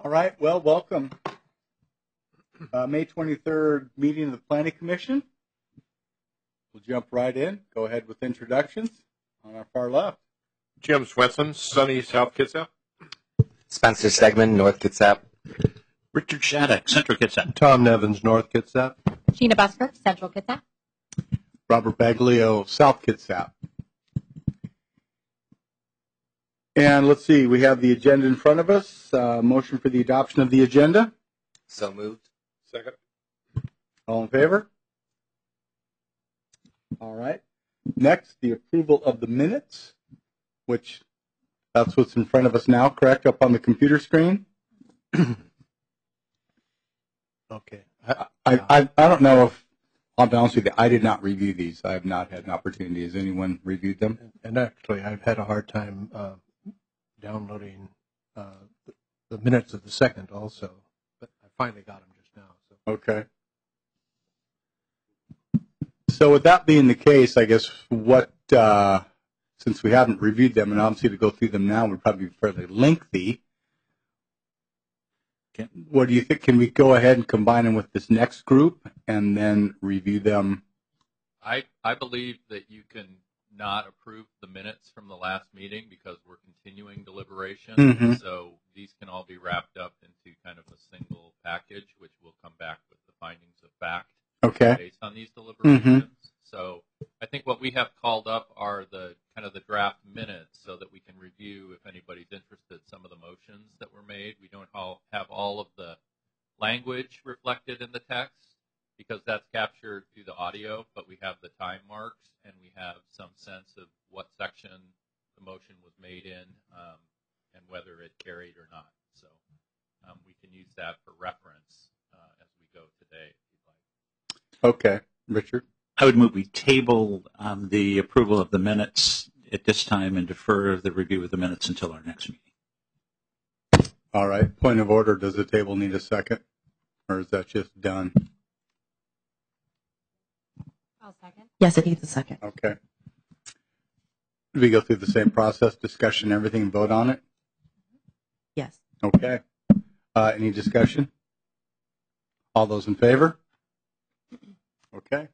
All right, well, welcome. May 23rd meeting of the Planning Commission. We'll jump right in. Go ahead with introductions on our far left. Jim Swenson, sunny South Kitsap. Spencer Stegman, North Kitsap. Richard Shattuck, Central Kitsap. Tom Nevins, North Kitsap. Gina Busker, Central Kitsap. Robert Baglio, South Kitsap. And let's see, we have the agenda in front of us. Motion for the adoption of the agenda. So moved. Second. All in favor? All right. Next, the approval of the minutes, which that's what's in front of us now, correct, up on the computer screen? Okay. I don't know if, I'll be honest with you, I did not review these. I have not had an opportunity. Has anyone reviewed them? And actually, I've had a hard time downloading the minutes of the second also, but I finally got them just now. So. Okay. So with that being the case, I guess what, since we haven't reviewed them, and obviously to go through them now would probably be fairly lengthy, what do you think? Can we go ahead and combine them with this next group and then review them? I believe that you can not approve the minutes from the last meeting because we're continuing deliberation. Mm-hmm. So these can all be wrapped up into kind of a single package, which will come back with the findings of fact based on these deliberations. Mm-hmm. So I think what we have called up are the kind of the draft minutes so that we can review, if anybody's interested, some of the motions that were made. We don't have all of the language reflected in the text because that's captured through the audio, but we have the time marks and we have some sense of what section the motion was made in and whether it carried or not. So we can use that for reference as we go today, if you'd like. Okay. Richard? I would move we table the approval of the minutes at this time and defer the review of the minutes until our next meeting. All right. Point of order. Does the table need a second? Or is that just done? I'll second. Yes, it needs a second. Okay. Do we go through the same process, discussion, everything, and vote on it? Yes. Okay. Any discussion? All those in favor? Okay.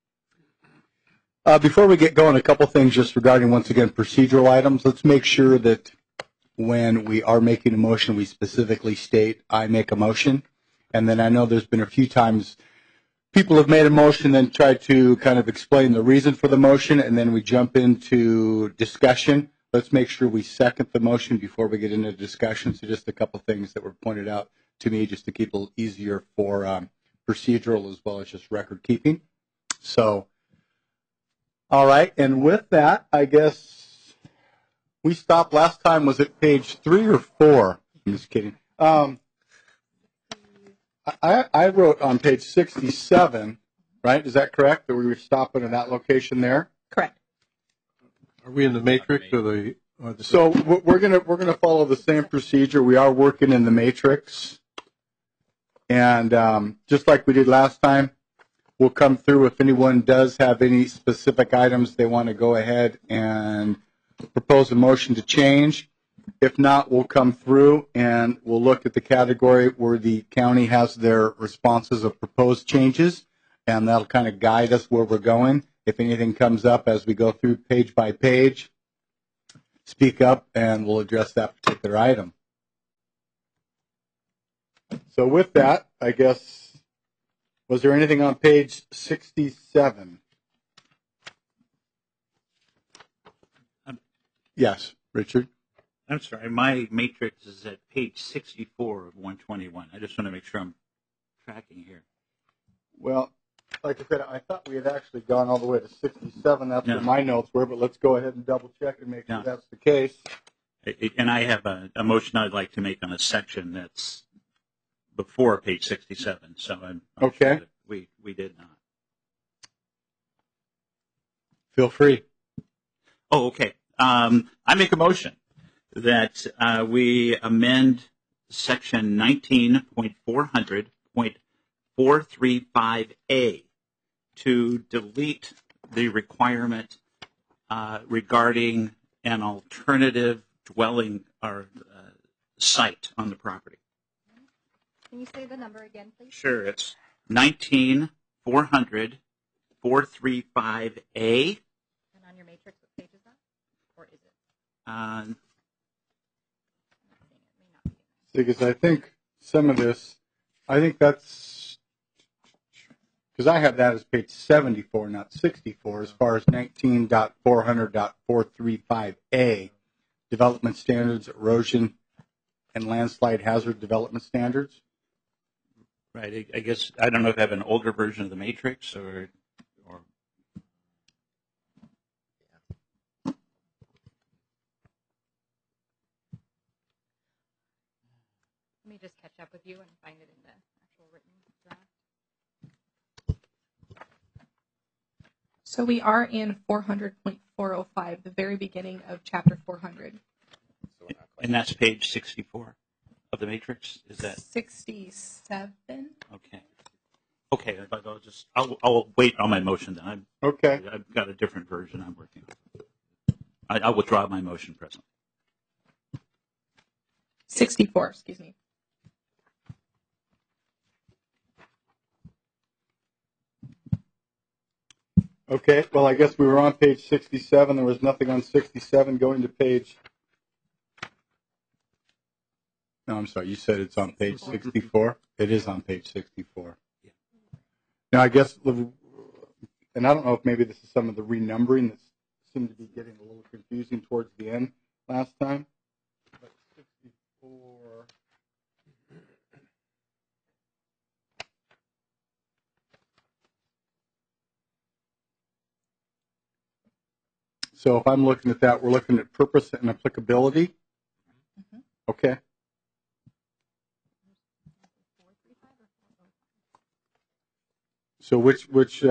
Before we get going, a couple things just regarding, once again, procedural items. Let's make sure that when we are making a motion, we specifically state, I make a motion. And then I know there's been a few times people have made a motion and then tried to kind of explain the reason for the motion, and then we jump into discussion. Let's make sure we second the motion before we get into discussion. So just a couple things that were pointed out to me just to keep it a little easier for procedural as well as just record keeping. So, all right. And with that, I guess we stopped last time. Was it page 3 or 4? I'm just kidding. I wrote on page 67, right? Is that correct? That we were stopping at that location there? Correct. Are we in the matrix or the? So we're gonna follow the same procedure. We are working in the matrix, and just like we did last time, we'll come through. If anyone does have any specific items they want to go ahead and propose a motion to change. If not, we'll come through and we'll look at the category where the county has their responses of proposed changes, and that'll kind of guide us where we're going. If anything comes up as we go through page by page, speak up and we'll address that particular item. So with that, I guess, was there anything on page 67? Yes, Richard? I'm sorry, my matrix is at page 64 of 121. I just want to make sure I'm tracking here. Well, like I said, I thought we had actually gone all the way to 67. That's what my notes were, but let's go ahead and double check and make sure that's the case. And I have a motion I'd like to make on a section that's before page 67. So I'm okay. Sure that we did not. Feel free. Oh, okay. I make a motion that we amend section 19.400.435A to delete the requirement regarding an alternative dwelling or site on the property. Can you say the number again, please? Sure, it's 19,400, 435A. And on your matrix, what page is that? Or is it? Uh, I'm not seeing it. It may not be. Because I think some of this, I think that's, because I have that as page 74, not 64, as far as 19.400.435A, development standards, erosion and landslide hazard development standards. right. I guess, I don't know if I have an older version of the matrix or Let me just catch up with you and find it in the actual written draft. So we are in 400.405, the very beginning of chapter 400. So we're not quite. and that's page 64 of the matrix. Is that 67? okay? Okay, I'll wait on my motion then. Okay. I've got a different version I'm working on. I withdraw my motion presently. 64, excuse me. Okay, well, I guess we were on page 67. There was nothing on 67 going to page. No, I'm sorry. You said it's on page 64. It is on page 64. Yeah. Now, I guess, and I don't know if maybe this is some of the renumbering that seemed to be getting a little confusing towards the end last time. But 64. So if I'm looking at that, we're looking at purpose and applicability. Mhm. Okay. So which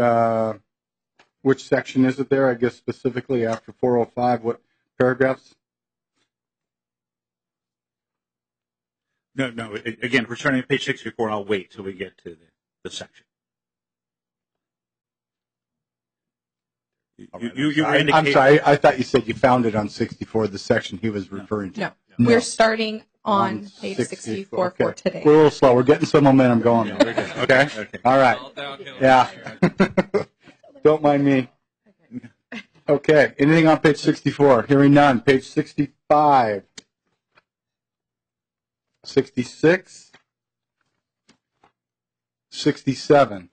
section is it there? I guess specifically after 405, what paragraphs? No. Again, if we're starting at page 64, I'll wait till we get to the section. You were I'm indicating. sorry. I thought you said you found it on 64, the section he was referring to. No. No. We're starting on page 64, 64 okay. for today. We're a little slow. We're getting some momentum going. Yeah, we're good. Okay. Okay. All right. All downhill. Yeah. Don't mind me. Okay. Anything on page 64? Hearing none. Page 65. 66. 67.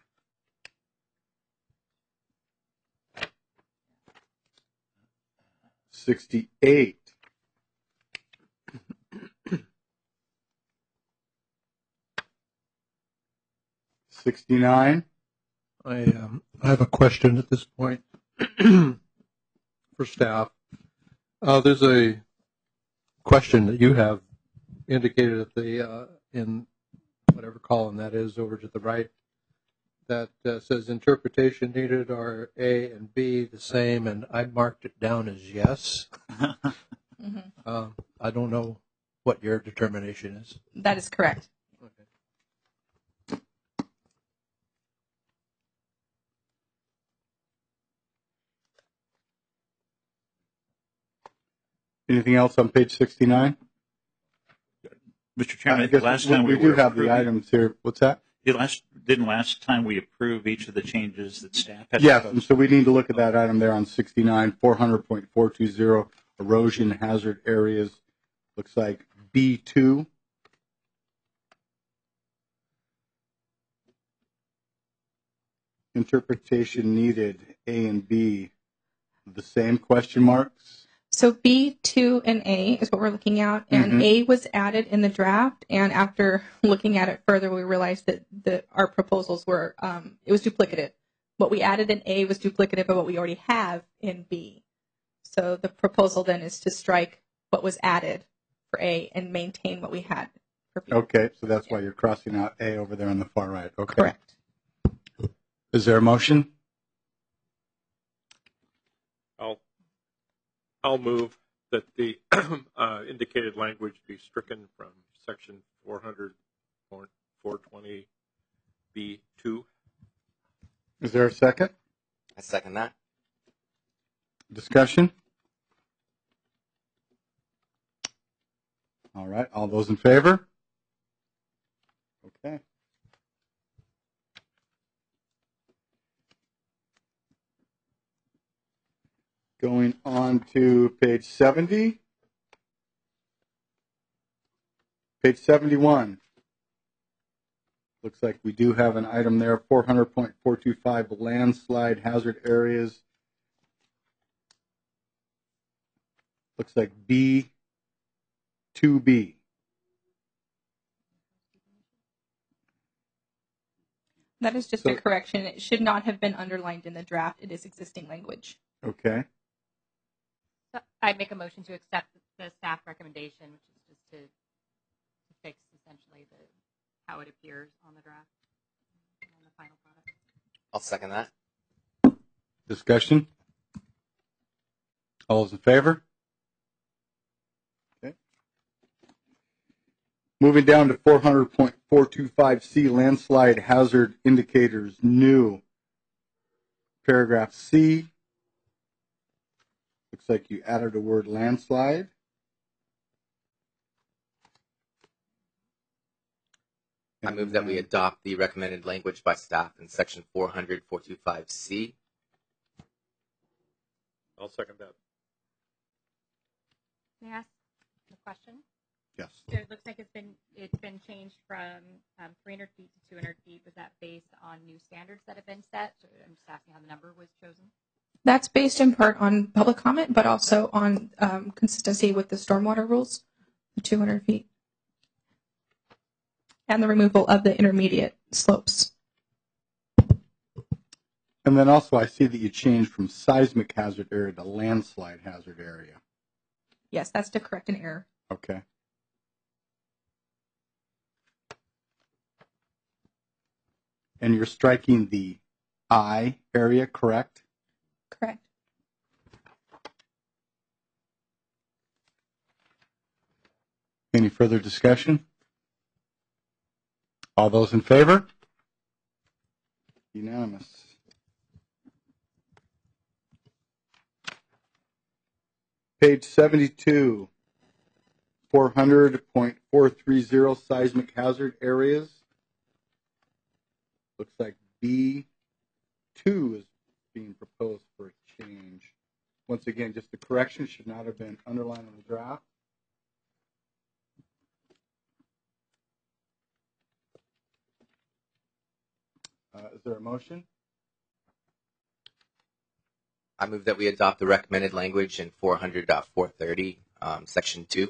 68. 69. I have a question at this point for staff. There's a question that you have indicated at the in whatever column that is over to the right that says interpretation needed are A and B the same, and I marked it down as yes. Mhm. I don't know what your determination is. That is correct. Okay. Anything else on page 69? Mr. Chairman, I guess last time we we do were have the approving- items here. What's that? Didn't last time we approve each of the changes that staff had Yes, and proposed? so we need to look at that item there on 69, 400.420, erosion hazard areas. Looks like B2. Interpretation needed, A and B, the same question marks? So B2 and A is what we're looking at, and Mhm. A was added in the draft. And after looking at it further, we realized that our proposals were it was duplicative. What we added in A was duplicative of what we already have in B. So the proposal then is to strike what was added for A and maintain what we had for B. Okay, so that's why you're crossing out A over there on the far right. Okay. Correct. Is there a motion? I'll move that the indicated language be stricken from section 400.420B2. Is there a second? I second that. Discussion? All right, all those in favor? Going on to page 70. Page 71. Looks like we do have an item there, 400.425 landslide hazard areas. Looks like B2B. That is just So- a correction. It should not have been underlined in the draft. It is existing language. Okay. So I make a motion to accept the staff recommendation, which is just to fix essentially how it appears on the draft on the final product. I'll second that. Discussion? All those in favor? Okay. Moving down to 400.425C, landslide hazard indicators, new. Paragraph C. Looks like you added a word landslide. I move that we adopt the recommended language by staff in section 400.425C. I'll second that. May I ask a question? Yes. So it looks like it's been changed from 300 feet to 200 feet. Was that based on new standards that have been set? So I'm just asking how the number was chosen. That's based in part on public comment, but also on consistency with the stormwater rules, the 200 feet, and the removal of the intermediate slopes. And then also I see that you changed from seismic hazard area to landslide hazard area. Yes, that's to correct an error. Okay. And you're striking the I area, correct? Correct. Any further discussion? All those in favor? Unanimous. Page 72, 400.430 seismic hazard areas. Looks like B2 is being proposed for a change. Once again, just the correction should not have been underlined in the draft. Is there a motion? I move that we adopt the recommended language in 400.430, section 2.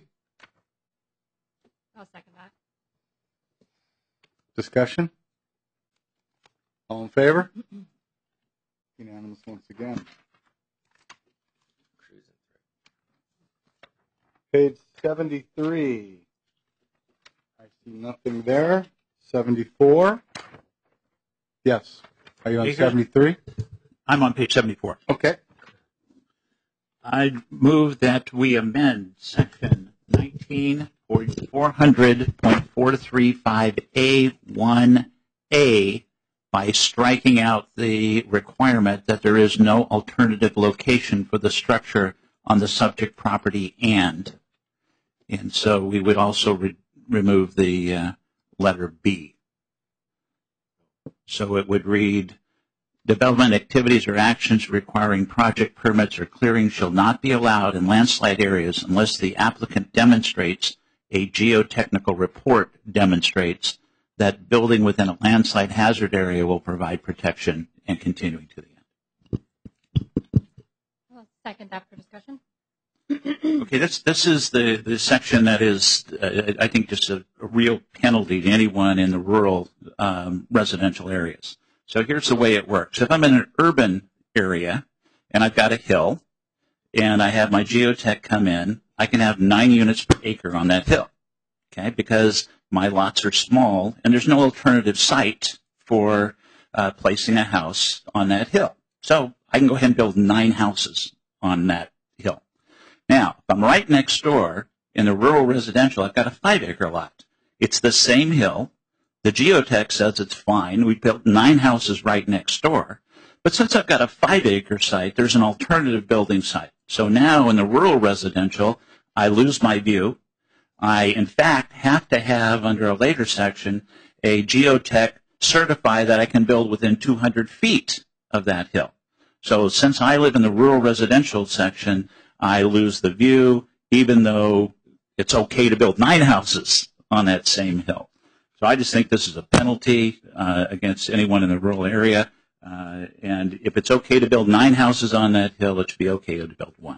I'll second that. Discussion? All in favor? Unanimous once again. Cruising through. Page 73. I see nothing there. 74. Yes. Are you on Baker? 73? I'm on page 74. Okay. I move that we amend section 19 or 400.435A1A by striking out the requirement that there is no alternative location for the structure on the subject property and so we would also remove the letter B. So it would read, development activities or actions requiring project permits or clearing shall not be allowed in landslide areas unless the applicant demonstrates a geotechnical report demonstrates that building within a landslide hazard area will provide protection and continuing to the end. I'll second that for discussion. Okay, this is the section that is, I think, just a real penalty to anyone in the rural residential areas. So here's the way it works. If I'm in an urban area and I've got a hill and I have my geotech come in, I can have 9 units per acre on that hill, okay, because my lots are small and there's no alternative site for placing a house on that hill. So I can go ahead and build 9 houses on that hill. Now, if I'm right next door in the rural residential, I've got a 5-acre lot. It's the same hill. The geotech says it's fine. We built 9 houses right next door. But since I've got a 5-acre site, there's an alternative building site. So now in the rural residential, I lose my view. I, in fact, have to have, under a later section, a geotech certify that I can build within 200 feet of that hill. So since I live in the rural residential section, I lose the view, even though it's okay to build 9 houses on that same hill. So I just think this is a penalty against anyone in the rural area. And if it's okay to build 9 houses on that hill, it should be okay to build 1.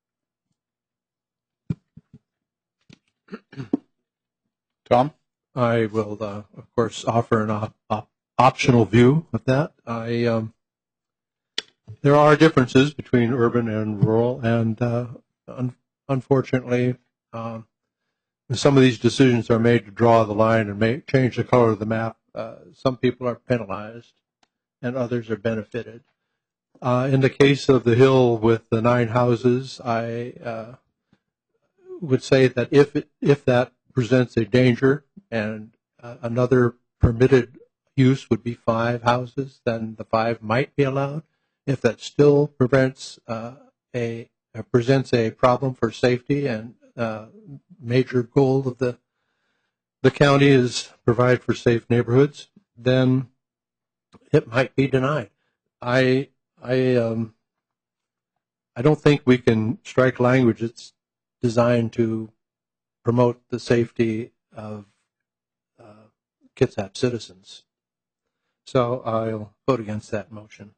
Tom? I will, of course, offer an optional view of that. There are differences between urban and rural, and unfortunately, some of these decisions are made to draw the line and change the color of the map. Some people are penalized, and others are benefited. In the case of the hill with the 9 houses, I would say that if that presents a danger and another permitted use would be 5 houses, then the 5 might be allowed. If that still presents a problem for safety, and major goal of the county is provide for safe neighborhoods, then it might be denied. I don't think we can strike language that's designed to promote the safety of Kitsap citizens. So I'll vote against that motion.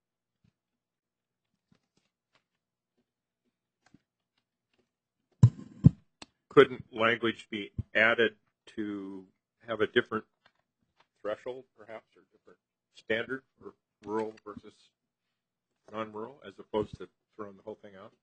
Couldn't language be added to have a different threshold, perhaps, or different standard for rural versus non-rural, as opposed to throwing the whole thing out?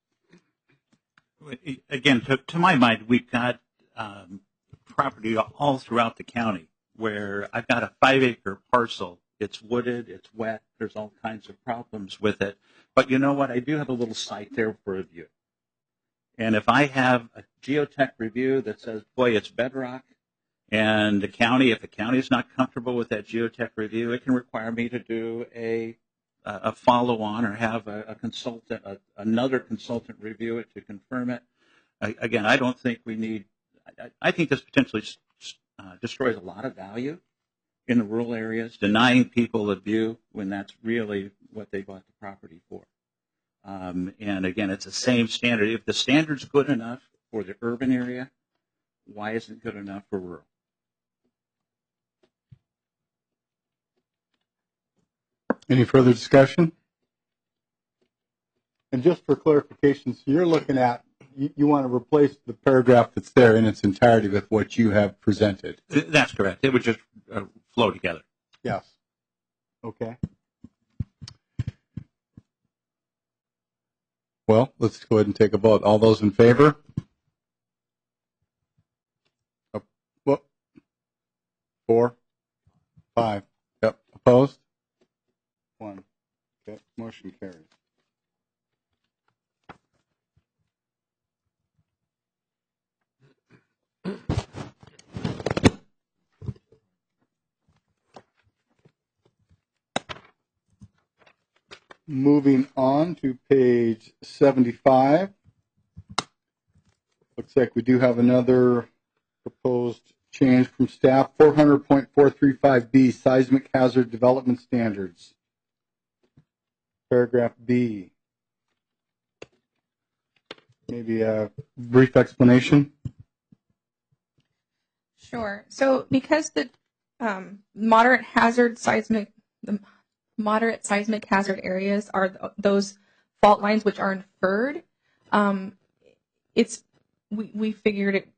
Again, to my mind, we've got property all throughout the county where I've got a 5-acre parcel. It's wooded, it's wet, there's all kinds of problems with it. But you know what? I do have a little site there for review. And if I have a geotech review that says, boy, it's bedrock, and if the county is not comfortable with that geotech review, it can require me to do a follow-on or have another consultant review it to confirm it. Again, I don't think we need. I think this potentially destroys a lot of value in the rural areas, denying people a view when that's really what they bought the property for. And again, it's the same standard. If the standard's good enough for the urban area, why isn't it good enough for rural? Any further discussion? And just for clarification, so you're looking at, you want to replace the paragraph that's there in its entirety with what you have presented? That's correct. It would just flow together. Yes. Okay. Well, let's go ahead and take a vote. All those in favor? Whoop. 4, 5. Yep. Opposed? 1. Okay. Motion carries. Moving on to page 75. Looks like we do have another proposed change from staff. 400.435B, seismic hazard development standards. Paragraph B. Maybe a brief explanation? Sure. So because the moderate seismic hazard areas are those fault lines which are inferred, we figured it.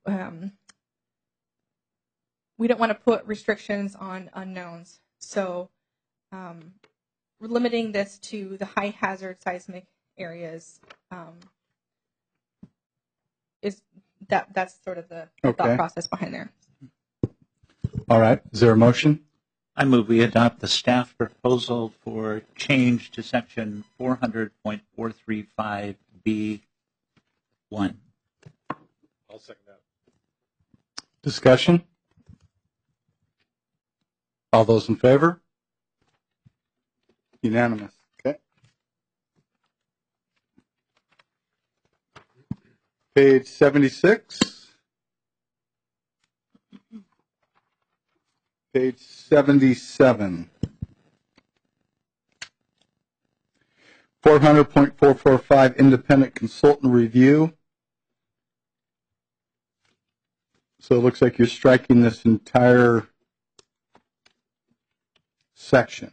We don't want to put restrictions on unknowns, so we're limiting this to the high hazard seismic areas. That's sort of the thought process behind there. All right. Is there a motion? I move we adopt the staff proposal for change to section 400.435B1. I'll second that. Discussion? All those in favor? Unanimous. Okay. Page 76. Page 77. 400.445 independent consultant review. So it looks like you're striking this entire section.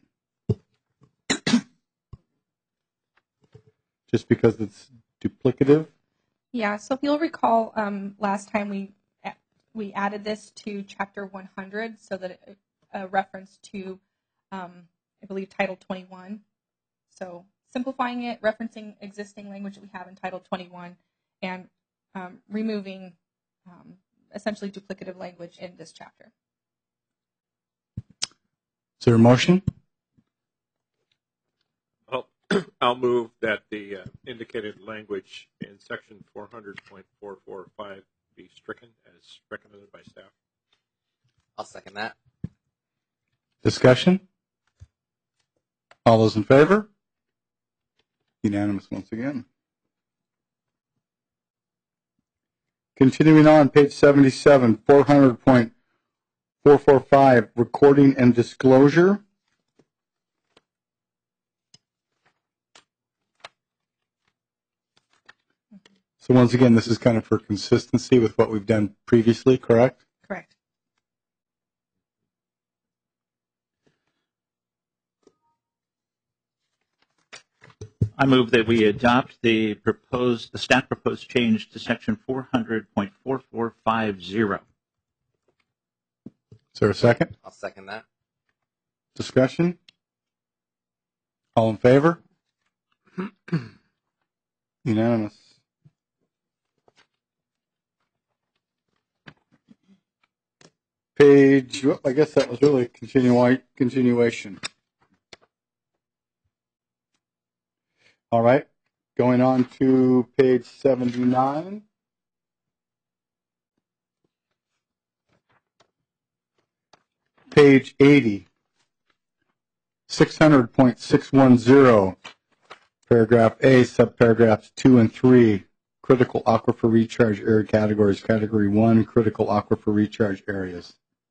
Just because it's duplicative? Yeah, so if you'll recall, last time we added this to Chapter 100 so that it reference to, I believe, Title 21. So simplifying it, referencing existing language that we have in Title 21, and removing essentially duplicative language in this chapter. Is there a motion? I'll move that the indicated language in section 400.445 be stricken as recommended by staff. I'll second that. Discussion? All those in favor? Unanimous once again. Continuing on, page 77, 400.445, recording and disclosure. So once again, this is kind of for consistency with what we've done previously, correct? Correct. I move that we adopt the staff proposed change to section 400.4450. Is there a second? I'll second that. Discussion? All in favor? Unanimous. Page, well, I guess that was really a continuation. All right, going on to page 79. Page 80, 600.610, paragraph A, subparagraphs 2 and 3, critical aquifer recharge area categories, category 1, critical aquifer recharge areas.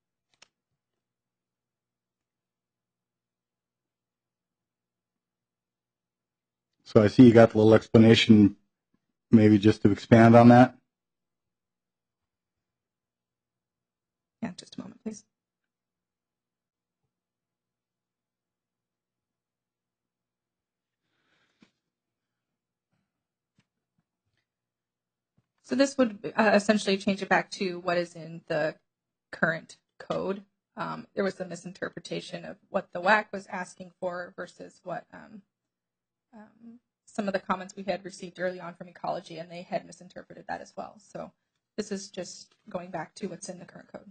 So I see you got the little explanation, maybe just to expand on that. Yeah, just a moment, please. So this would essentially change it back to what is in the current code. There was a misinterpretation of what the WAC was asking for versus what some of the comments we had received early on from ecology, and they had misinterpreted that as well. So this is just going back to what's in the current code.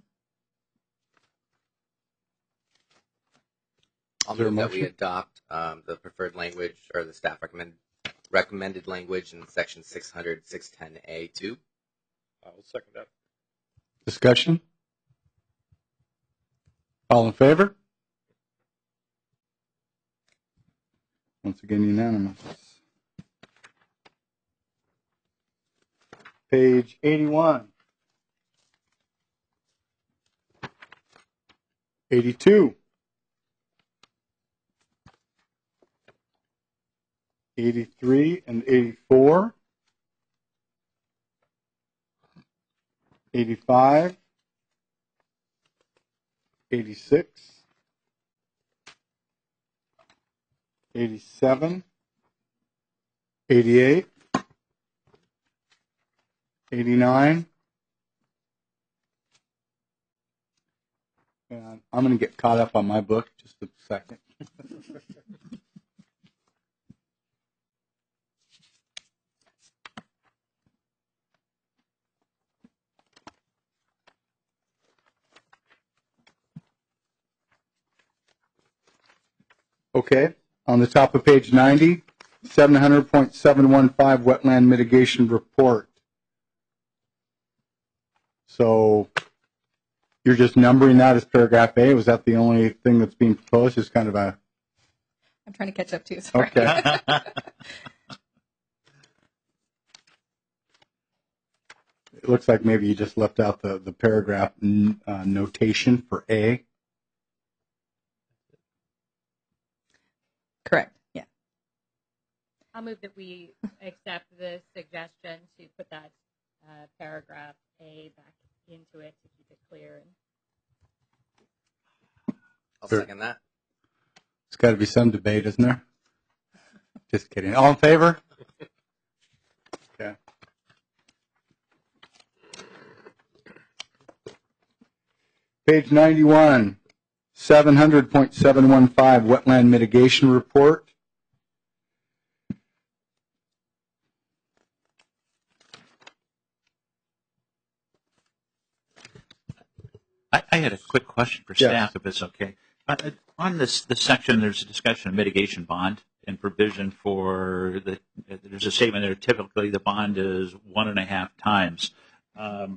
I'll move that we adopt the preferred language or the staff recommended language in section 600, 610A2. I'll second that. Discussion? All in favor? Once again, unanimous. Page 81. 82. 83 and 84. 85. 86. 87, 88, 89, and I'm going to get caught up on my book just a second. Okay. On the top of page 90, 700.715 wetland mitigation report. So you're just numbering that as paragraph A? Was that the only thing that's being proposed? Just kind of a... I'm trying to catch up to you. Sorry. Okay. It looks like maybe you just left out the paragraph notation for A. Correct. Yeah. I'll move that we accept the suggestion to put that paragraph A back into it to keep it clear. I'll Sure. second that. There's got to be some debate, isn't there? Just kidding. All in favor? Okay. Page 91, 700.715 Wetland Mitigation Report. I had a quick question for Yes. staff, if it's okay. On this section, there's a discussion of mitigation bond and provision for there's a statement there, typically the bond is 1.5 times. And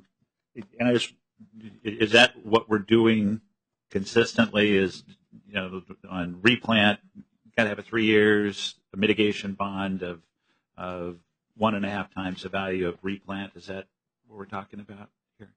is that what we're doing consistently is, on replant, got to have a 3 years, a mitigation bond of 1.5 times the value of replant? Is that what we're talking about here?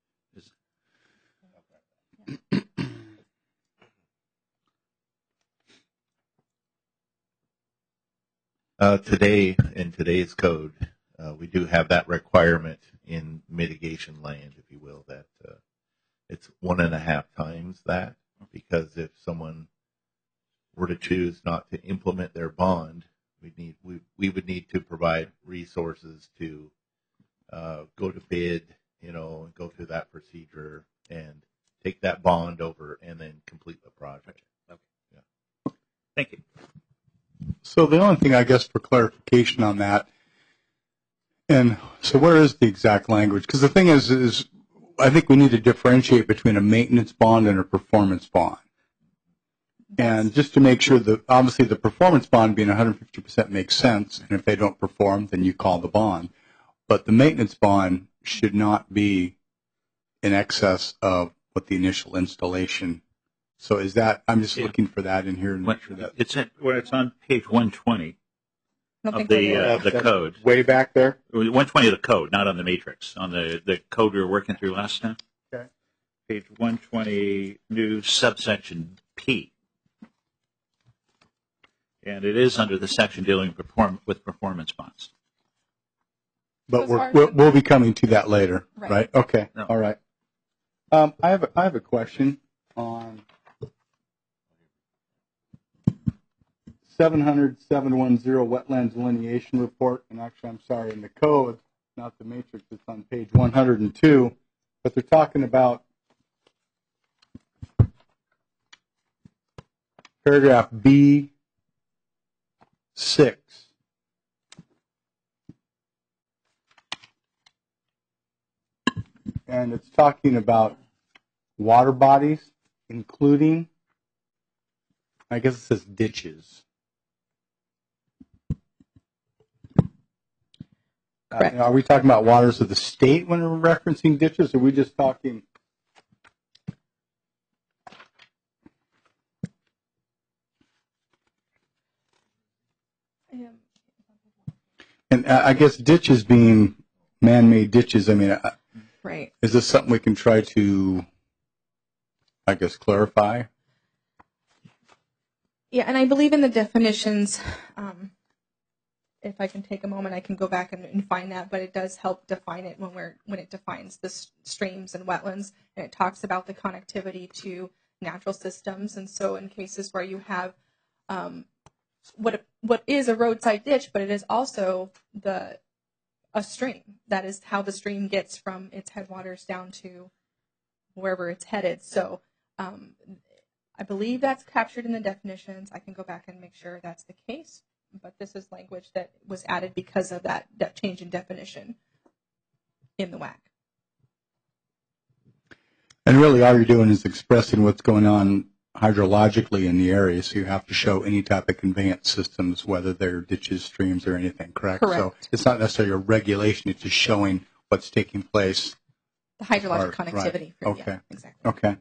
Today, in today's code, we do have that requirement in mitigation land, if you will, that it's 1.5 times that, because if someone were to choose not to implement their bond, we would need to provide resources to go to bid, and go through that procedure and take that bond over and then complete the project. Okay. Yeah. Thank you. So the only thing, I guess, for clarification on that, and so where is the exact language? Because the thing is I think we need to differentiate between a maintenance bond and a performance bond. And just to make sure that, obviously, the performance bond being 150% makes sense, and if they don't perform, then you call the bond. But the maintenance bond should not be in excess of what the initial installation. So is that, I'm just looking for that in here and make sure that. It's on page 120 I don't of think we're the there. code. Way back there? 120 of the code, not on the matrix, on the code we were working through last time. Okay. Page 120, new subsection P. And it is under the section dealing with performance bonds. But So as far we'll be coming to that later, Right. right? Okay, No. all right. I have a question on 700.710 Wetland Delineation Report, and actually, I'm sorry, in the code, not the matrix, it's on page 102, but they're talking about paragraph B6. And it's talking about water bodies, including, I guess it says ditches. Correct. Are we talking about waters of the state when we're referencing ditches, or are we just talking? And I guess ditches being man-made ditches, I mean, Right. is this something we can try to, I guess, clarify? Yeah, and I believe in the definitions, if I can take a moment, I can go back and find that, but it does help define it when it defines the streams and wetlands, and it talks about the connectivity to natural systems. And so in cases where you have what is a roadside ditch, but it is also a stream. That is how the stream gets from its headwaters down to wherever it's headed. So I believe that's captured in the definitions. I can go back and make sure that's the case, but this is language that was added because of that change in definition in the WAC. And really all you're doing is expressing what's going on hydrologically in the area, so you have to show any type of conveyance systems, whether they're ditches, streams, or anything, correct? Correct. So it's not necessarily a regulation, it's just showing what's taking place. The hydrologic Right. connectivity. Okay. Yeah, exactly. Okay.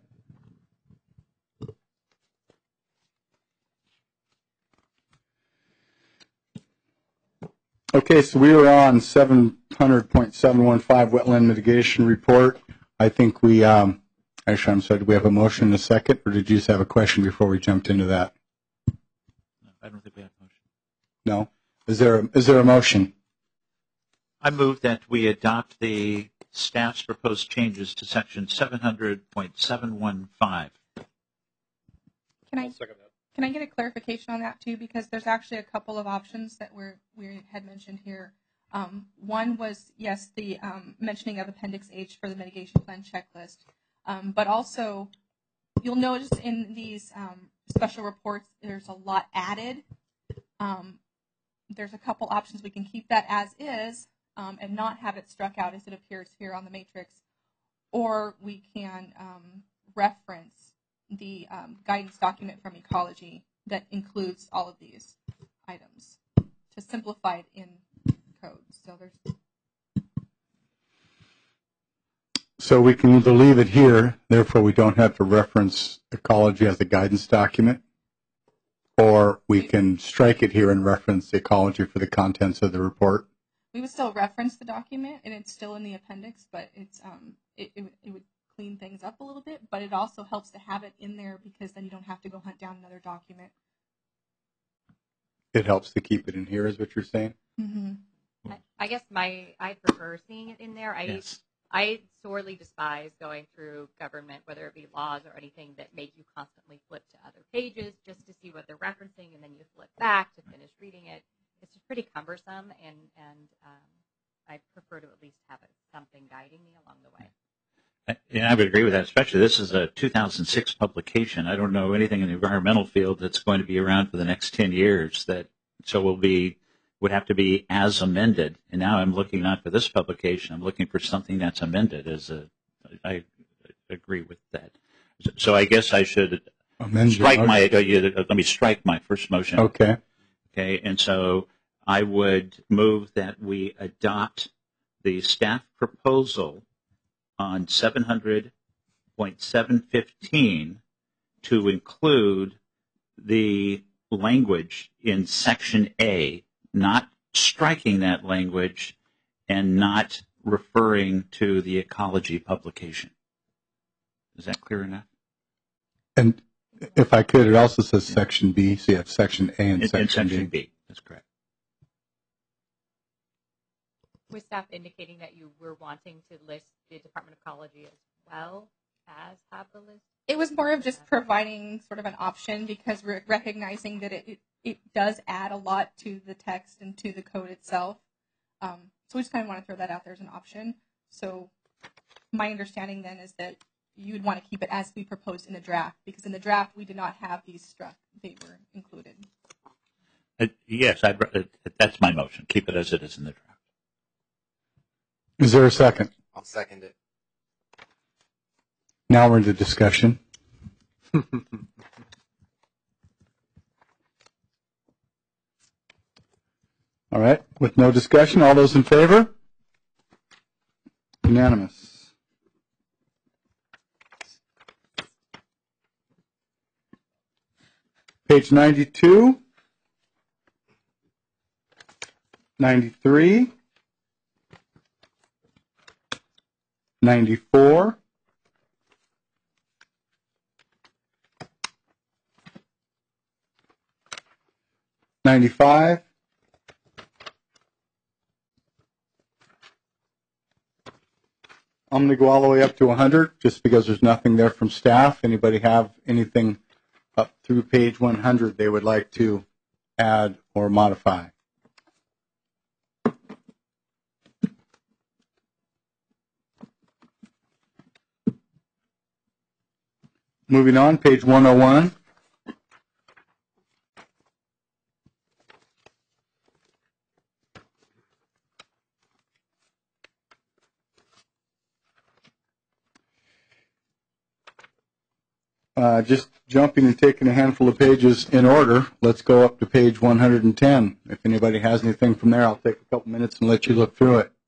Okay, so we were on 700.715 Wetland Mitigation Report. I think we, actually, I'm sorry, do we have a motion in a second, or did you just have a question before we jumped into that? I don't think we have a motion. No? Is there a motion? I move that we adopt the staff's proposed changes to section 700.715. I'll second that. Can I get a clarification on that too? Because there's actually a couple of options that we had mentioned here. One was, yes, the mentioning of Appendix H for the mitigation plan checklist. But also, you'll notice in these special reports, there's a lot added. There's a couple options. We can keep that as is and not have it struck out as it appears here on the matrix. Or we can reference the guidance document from Ecology that includes all of these items to simplify it in code. So we can either leave it here, therefore we don't have to reference ecology as a guidance document, or we can strike it here and reference ecology for the contents of the report. We would still reference the document, and it's still in the appendix, but it's it would clean things up a little bit, but it also helps to have it in there because then you don't have to go hunt down another document. It helps to keep it in here, is what you're saying? Mm-hmm. I guess I prefer seeing it in there. Yes. I sorely despise going through government, whether it be laws or anything that make you constantly flip to other pages just to see what they're referencing, and then you flip back to finish reading it. It's just pretty cumbersome, and I prefer to at least have something guiding me along the way. Yeah, I would agree with that, especially this is a 2006 publication. I don't know anything in the environmental field that's going to be around for the next 10 years so would have to be as amended. And now I'm looking not for this publication, I'm looking for something that's amended I agree with that. So I guess I should strike let me strike my first motion. Okay. Okay, and so I would move that we adopt the staff proposal on 700.715 to include the language in Section A, not striking that language and not referring to the ecology publication. Is that clear enough? And if I could, it also says Section B, so you have Section A and Section B. That's correct. Was staff indicating that you were wanting to list the Department of Ecology as well as have the list? It was more of just providing sort of an option because we're recognizing that it does add a lot to the text and to the code itself. So we just kind of want to throw that out there as an option. So my understanding then is that you would want to keep it as we proposed in the draft, because in the draft we did not have these struck. They were included. Yes, that's my motion. Keep it as it is in the draft. Is there a second? I'll second it. Now we're into discussion. All right. With no discussion, all those in favor? Unanimous. Page 92, 93, 94, 95, 100. I'm going to go all the way up to 100 just because there's nothing there from staff. Anybody have anything up through page 100 they would like to add or modify? Moving on, page 101. Just jumping and taking a handful of pages in order, let's go up to page 110. If anybody has anything from there, I'll take a couple minutes and let you look through it.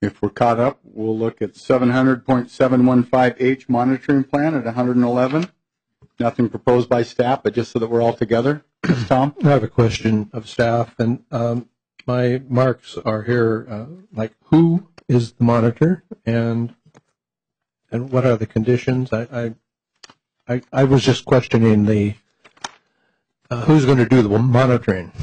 If we're caught up, we'll look at 700.715H monitoring plan at 111. Nothing proposed by staff, but just so that we're all together. Yes, Tom? I have a question of staff, and my marks are here, like who is the monitor, and what are the conditions? I was just questioning the who's going to do the monitoring.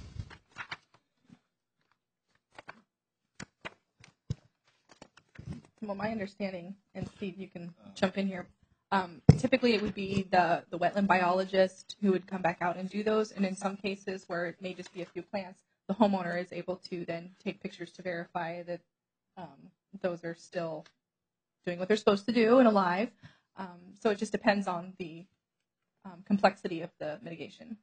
Well, my understanding, and Steve, you can jump in here. Typically, it would be the wetland biologist who would come back out and do those. And in some cases where it may just be a few plants, the homeowner is able to then take pictures to verify that those are still doing what they're supposed to do and alive. So it just depends on the complexity of the mitigation.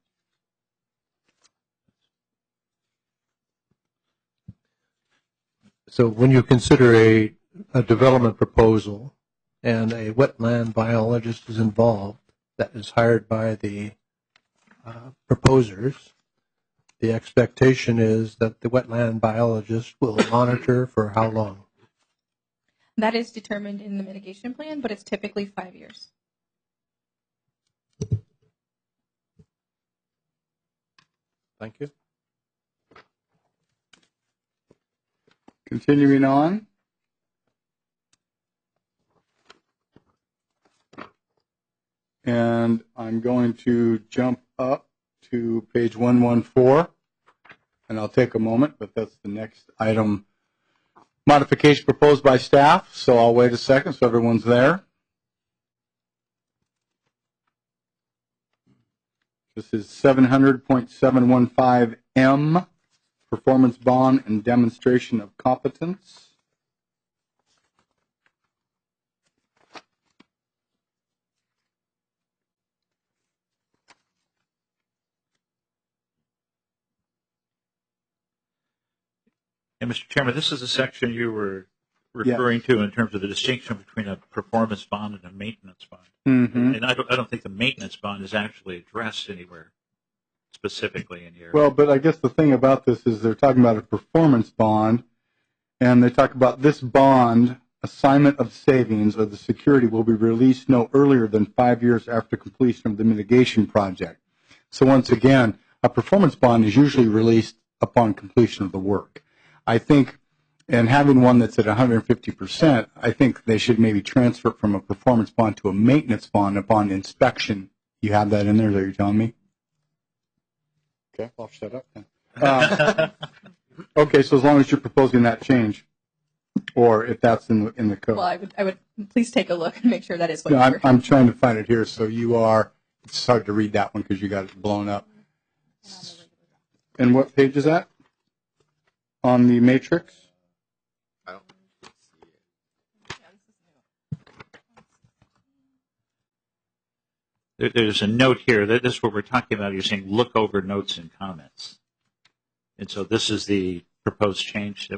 So when you consider a development proposal and a wetland biologist is involved that is hired by the proposers, the expectation is that the wetland biologist will monitor for how long? That is determined in the mitigation plan, but it's typically 5 years. Thank you. Continuing on. And I'm going to jump up to page 114, and I'll take a moment, but that's the next item. Modification proposed by staff, so I'll wait a second so everyone's there. This is 700.715M, performance bond and demonstration of competence. And Mr. Chairman, this is a section you were referring to in terms of the distinction between a performance bond and a maintenance bond. Mm-hmm. And I don't think the maintenance bond is actually addressed anywhere specifically in here. Well, but I guess the thing about this is they're talking about a performance bond, and they talk about this bond, assignment of savings or the security will be released no earlier than 5 years after completion of the mitigation project. So once again, a performance bond is usually released upon completion of the work. I think, and having one that's at 150%, I think they should maybe transfer it from a performance bond to a maintenance bond upon inspection. You have that in there that you're telling me? Okay, I'll shut up then. Okay, so as long as you're proposing that change, or if that's in the code. Well, I would please take a look and make sure that is what No, you're... I'm trying to find it here. So you are, it's hard to read that one because you got it blown up. And what page is that? On the matrix? I don't see it. There's a note here. This is what we're talking about. You're saying look over notes and comments. And so this is the proposed change.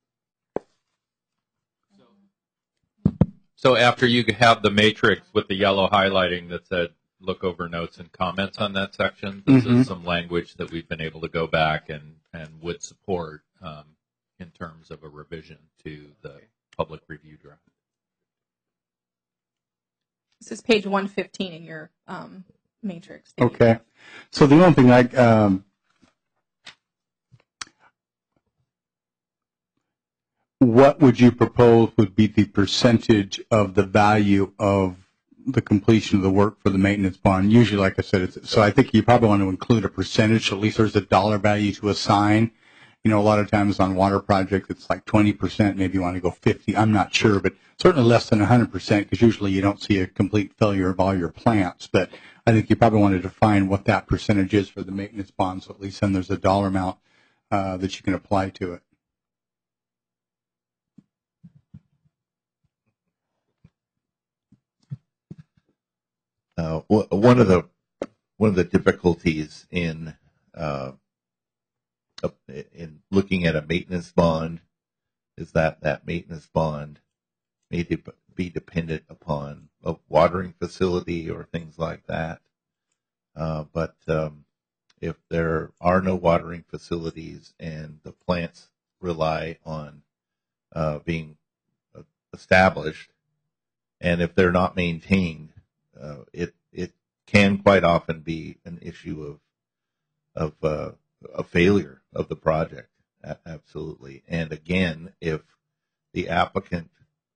So after you have the matrix with the yellow highlighting that said look over notes and comments on that section, this is some language that we've been able to go back and would support in terms of a revision to the public review draft. This is page 115 in your matrix. Okay. So the only thing what would you propose would be the percentage of the value of the completion of the work for the maintenance bond? Usually, like I said, so I think you probably want to include a percentage, so at least there's a dollar value to assign. You know, a lot of times on water projects, it's like 20%, maybe you want to go 50, I'm not sure, but certainly less than 100% because usually you don't see a complete failure of all your plants. But I think you probably want to define what that percentage is for the maintenance bond, so at least then there's a dollar amount that you can apply to it. One of the difficulties in looking at a maintenance bond is that maintenance bond may be dependent upon a watering facility or things like that. But if there are no watering facilities and the plants rely on being established, and if they're not maintained, it can quite often be an issue of a failure of the project. Absolutely. And again, if the applicant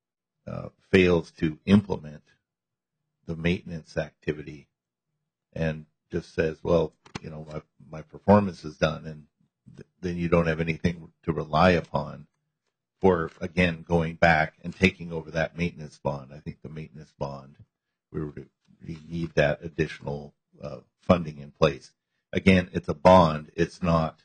fails to implement the maintenance activity and just says, well, you know, my performance is done, and then you don't have anything to rely upon for, again, going back and taking over that maintenance bond. I think the maintenance bond, we need that additional funding in place. Again, it's a bond. It's not,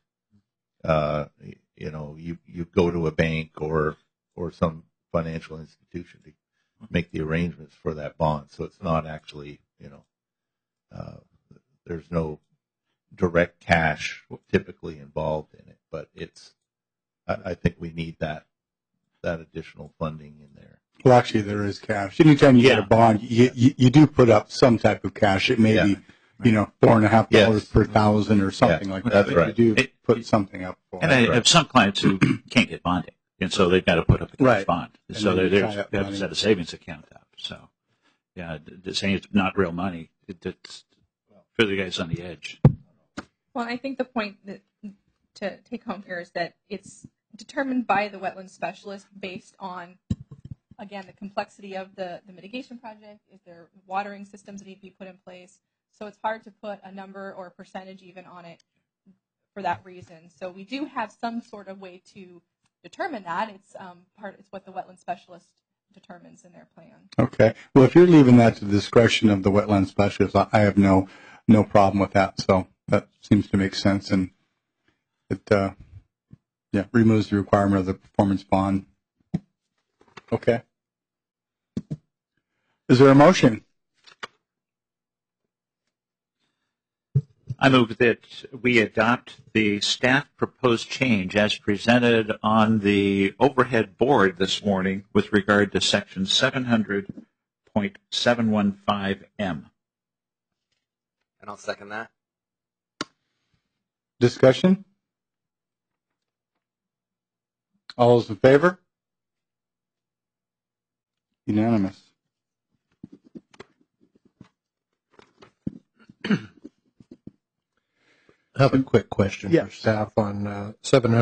you know, you go to a bank or some financial institution to make the arrangements for that bond. So it's not actually, you know, there's no direct cash typically involved in it, but I think we need that additional funding in there. Well, actually, there is cash. Anytime you get a bond, you do put up some type of cash. It may be, you know, $4.50 per thousand or something like that. That's But right. you do put something up for And it. I have some clients who can't get bonding, and so they've got to put up a cash Right. bond. And So then you they tie up have to money. set a savings account up. So, yeah, saying it's not real money, it's for the guys on the edge. Well, I think the point that to take home here is that it's determined by the wetland specialist based on, again, the complexity of the mitigation project. Is there watering systems that need to be put in place? So it's hard to put a number or a percentage even on it for that reason. So we do have some sort of way to determine that. It's what the wetland specialist determines in their plan. Okay. Well, if you're leaving that to the discretion of the wetland specialist, I have no problem with that. So that seems to make sense, and it removes the requirement of the performance bond. Okay. Is there a motion? I move that we adopt the staff proposed change as presented on the overhead board this morning with regard to section 700.715M. And I'll second that. Discussion? All those in favor? Unanimous. I have a quick question Yes. for staff on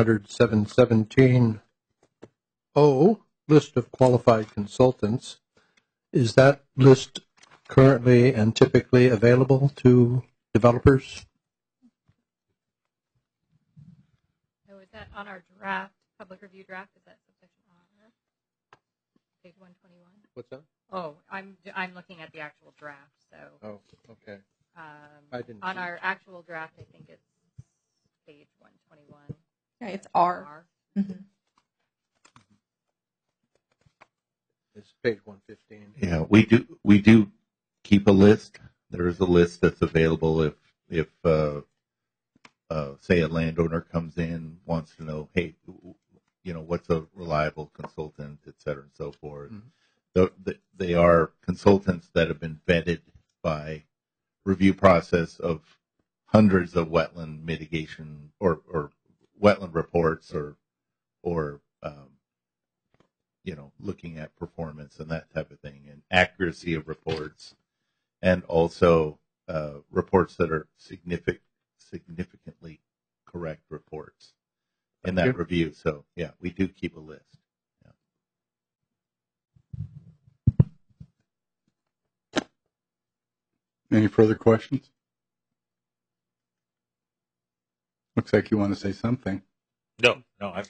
700-717-0, list of qualified consultants. Is that list currently and typically available to developers? So is that on our draft, public review draft? Is that subsection R? Page 121? What's that? Oh, I'm looking at the actual draft. So Oh, okay. I didn't on see our actual draft, I think it's page 121. Yeah, it's R. Mhm. It's page 115. Yeah, we do keep a list. There is a list that's available if say a landowner comes in, wants to know, hey, you know, what's a reliable consultant, et cetera, and so forth. Mm-hmm. They are consultants that have been vetted by review process of hundreds of wetland mitigation or wetland reports or you know, looking at performance and that type of thing, and accuracy of reports, and also reports that are significantly correct reports in that review. So yeah, we do keep a list. Any further questions? Looks like you want to say something. No.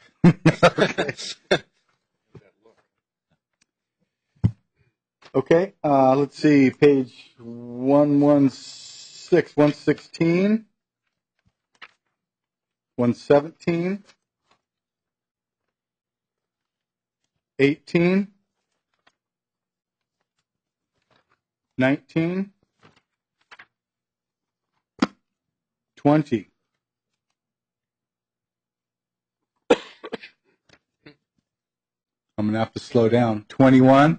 Okay, let's see, page 116, 116, 117, 18, 19, 20. I'm going to have to slow down. 21.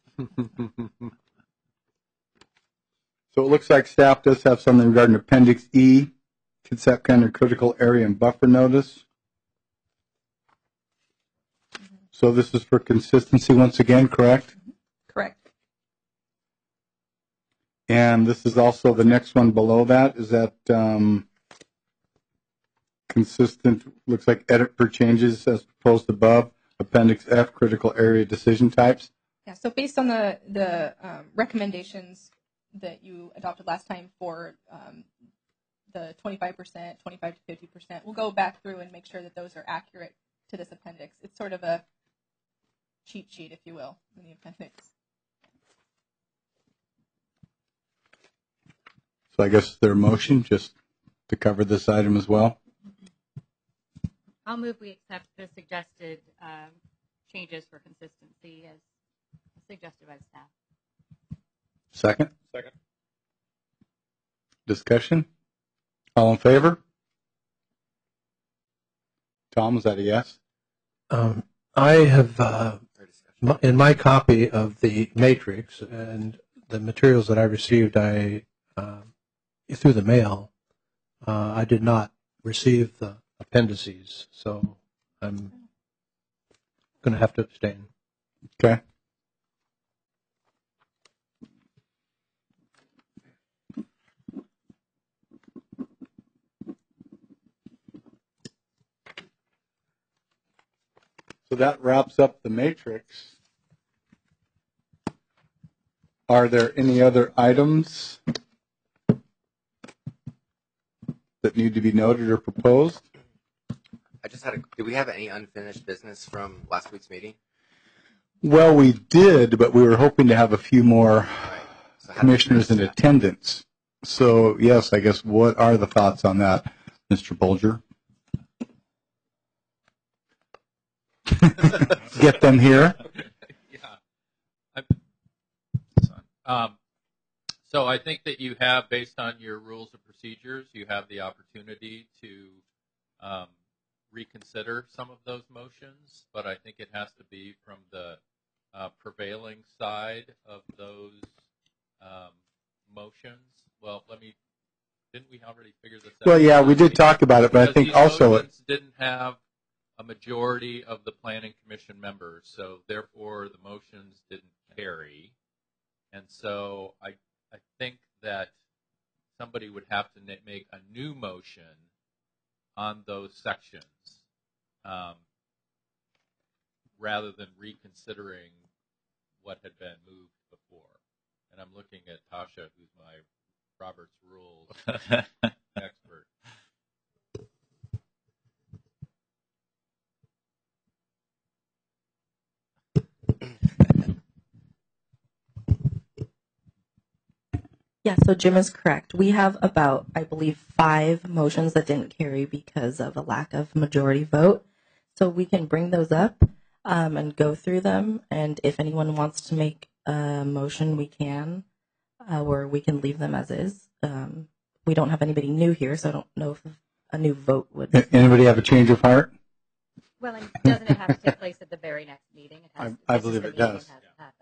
So it looks like staff does have something regarding Appendix E, Kitsap County Critical Area and Buffer Notice. So this is for consistency once again, correct? Correct. And this is also the next one below that. Is that consistent? Looks like edit for changes as proposed above. Appendix F, critical area decision types. Yeah, so based on the recommendations that you adopted last time for the 25%, 25 to 50%, we'll go back through and make sure that those are accurate to this appendix. It's sort of a cheat sheet, if you will, in the appendix. So I guess their motion just to cover this item as well. I'll move we accept the suggested changes for consistency as suggested by the staff. Second. Second. Discussion. All in favor? Tom, is that a yes? I have, in my copy of the matrix and the materials that I received, through the mail, I did not receive the appendices, so I'm going to have to abstain. Okay. So that wraps up the matrix. Are there any other items that need to be noted or proposed? I just had did we have any unfinished business from last week's meeting? Well, we did, but we were hoping to have a few more So how do we commissioners in finish that? attendance. So, yes, I guess what are the thoughts on that, Mr. Bolger? Get them here. So I think that you have, based on your rules of procedures, you have the opportunity to reconsider some of those motions, but I think it has to be from the prevailing side of those motions. Well, didn't we already figure this out? Well, yeah, we did talk about it, but I Because think these also motions didn't have a majority of the planning commission members, so therefore the motions didn't carry. And so I think that somebody would have to make a new motion on those sections rather than reconsidering what had been moved before. And I'm looking at Tasha, who's my Robert's Rules expert. Yeah, so Jim is correct. We have about, I believe, 5 motions that didn't carry because of a lack of majority vote. So we can bring those up and go through them. And if anyone wants to make a motion, we can, or we can leave them as is. We don't have anybody new here, so I don't know if a new vote would. Anybody have a change of heart? Well, and doesn't it have to take place at the very next meeting? It has, I this is believe the it meeting does. has to happen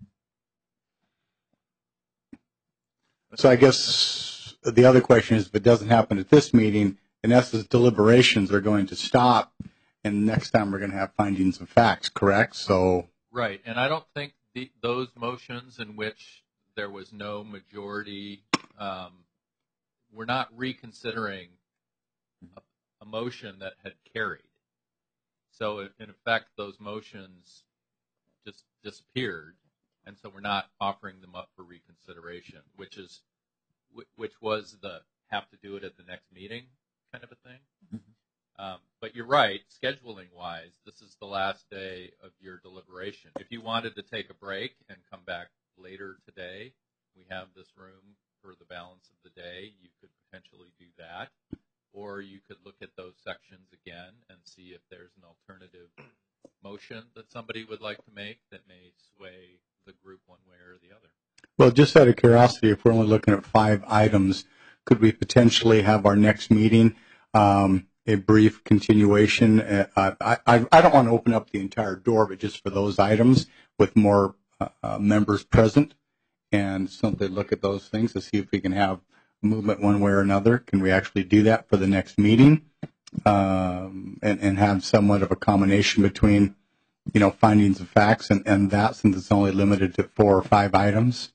at. So I guess the other question is, if it doesn't happen at this meeting, in essence, deliberations are going to stop, and next time we're going to have findings of facts, correct? So Right, and I don't think those motions in which there was no majority, we're not reconsidering a motion that had carried. So in effect, those motions just disappeared, and so we're not offering them up for reconsideration, which was the have to do it at the next meeting kind of a thing. But you're right, scheduling wise, this is the last day of your deliberation. If you wanted to take a break and come back later today, we have this room for the balance of the day. You could potentially do that, or you could look at those sections again and see if there's an alternative motion that somebody would like to make that may sway the group one way or the other. well, just out of curiosity, if we're only looking at 5 items, could we potentially have our next meeting a brief continuation? I don't want to open up the entire door, but just for those items with more members present, and simply look at those things to see if we can have movement one way or another. Can we actually do that for the next meeting and have somewhat of a combination between findings of facts, and that, since it's only limited to 4 or 5 items.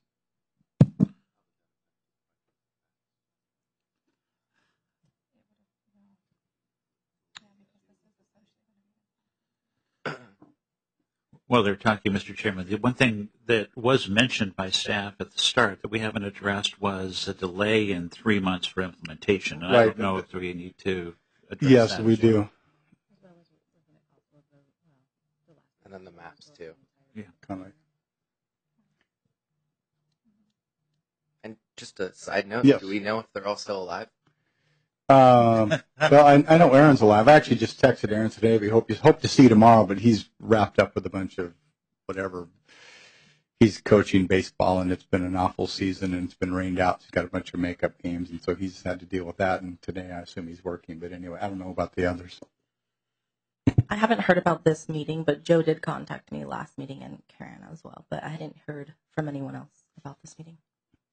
Well, they're talking, Mr. Chairman. The one thing that was mentioned by staff at the start that we haven't addressed was a delay in 3 months for implementation. And I don't know if we need to address Yes, that. we as well. do. And then the maps too. Kind of. And just a side note, Yes. do we know if they're all still alive? Well, I know Aaron's alive. I actually just texted Aaron today. We hope to see tomorrow, but he's wrapped up with a bunch of whatever. He's coaching baseball, and it's been an awful season, and it's been rained out. So he's got a bunch of makeup games, and so he's had to deal with that. And today, I assume he's working. But anyway, I don't know about the others. I haven't heard about this meeting, but Joe did contact me last meeting and Karen as well. But I hadn't heard from anyone else about this meeting.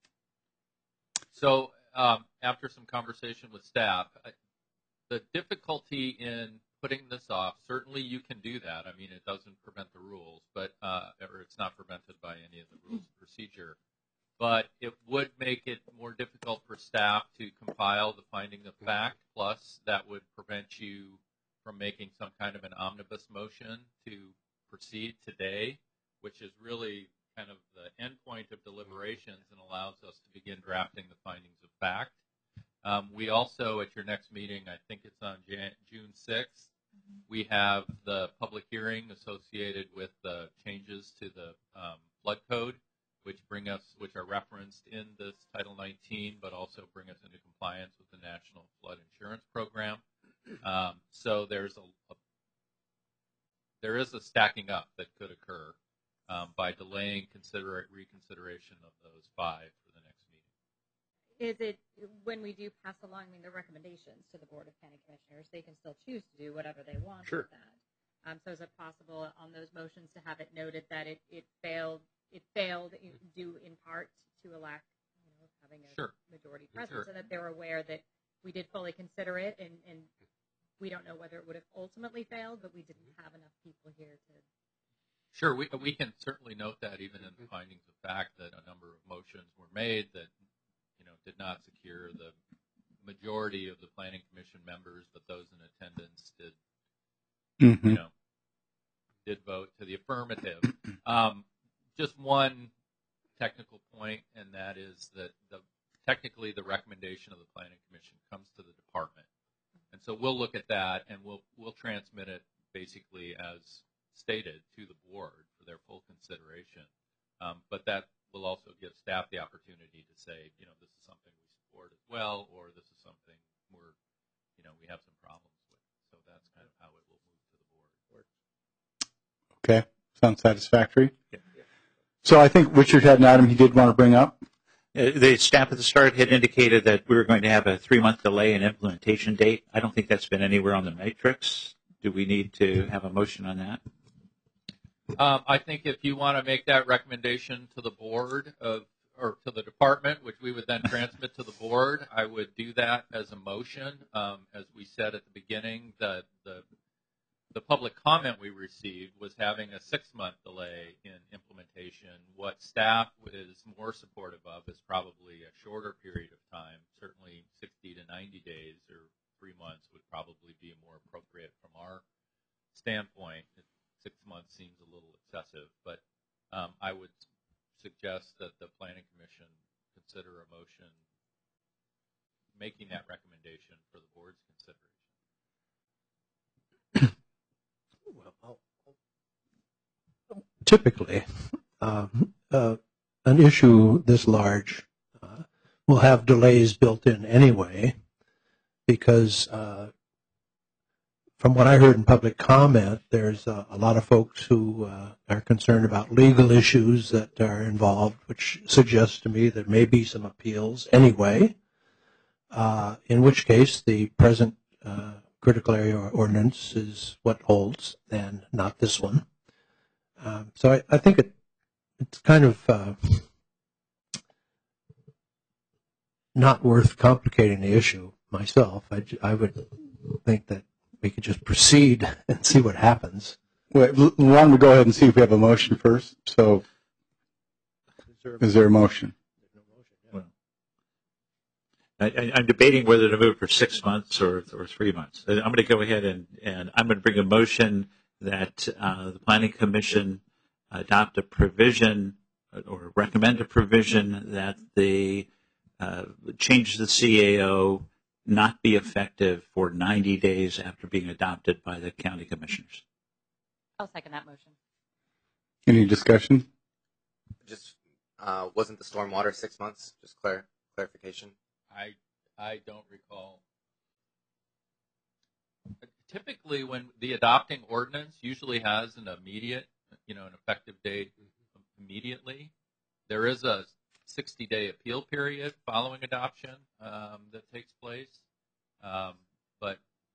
So after some conversation with staff, the difficulty in putting this off, certainly you can do that. I mean, it doesn't prevent the rules, but or it's not prevented by any of the rules of procedure. But it would make it more difficult for staff to compile the finding of fact. Plus, that would prevent you from making some kind of an omnibus motion to proceed today, which is really kind of the end point of deliberations and allows us to begin drafting the findings of fact. We also, at your next meeting, I think it's on June 6th, we have the public hearing associated with the changes to the flood code, which are referenced in this Title 19, but also bring us into compliance with the National Flood Insurance Program. So there is a stacking up that could occur by delaying reconsideration of those 5 for the next meeting. Is it, when we do pass along the recommendations to the Board of County Commissioners, they can still choose to do whatever they want Sure. with that? So is it possible on those motions to have it noted that it failed due in part to a lack of having a Sure. majority present, Sure. so that they're aware that we did fully consider it, and we don't know whether it would have ultimately failed, but we didn't have enough people here to. Sure, we can certainly note that even in the findings of fact that a number of motions were made that did not secure the majority of the Planning Commission members, but those in attendance did did vote to the affirmative. Just one technical point, and that is that technically the recommendation of the Planning Commission comes to the department, and so we'll look at that and we'll transmit it basically as stated to the board for their full consideration. But that will also give staff the opportunity to say, this is something we support as well, or this is something we have some problems with. So that's kind of how it will move to the board. Okay, sounds satisfactory. Yeah. So I think Richard had an item he did want to bring up. The staff at the start had indicated that we were going to have a 3-month delay in implementation date. I don't think that's been anywhere on the matrix. Do we need to have a motion on that? I think if you want to make that recommendation to the board or to the department, which we would then transmit to the board, I would do that as a motion. As we said at the beginning, the public comment we received was having a 6-month delay in implementation. What staff is more supportive of is probably a shorter period of time. Certainly 60 to 90 days or 3 months would probably be more appropriate from our standpoint. 6 months seems a little excessive, but I would suggest that the Planning Commission consider a motion making that recommendation for the board's consideration. Well, typically, an issue this large will have delays built in anyway, because from what I heard in public comment, there's a lot of folks who are concerned about legal issues that are involved, which suggests to me there may be some appeals anyway, in which case the present critical area ordinance is what holds and not this one. So I think it's kind of not worth complicating the issue myself. I would think that we could just proceed and see what happens. Wait, why don't we go ahead and see if we have a motion first? So, is there a motion? I'm debating whether to move for 6 months or 3 months. I'm going to go ahead and I'm going to bring a motion that the Planning Commission adopt a provision or recommend a provision that the change to the CAO not be effective for 90 days after being adopted by the county commissioners. I'll second that motion. Any discussion? Just wasn't the stormwater 6 months? Just clarification. I don't recall. Typically, when the adopting ordinance usually has an immediate, an effective date immediately, there is a 60-day appeal period following adoption that takes place, but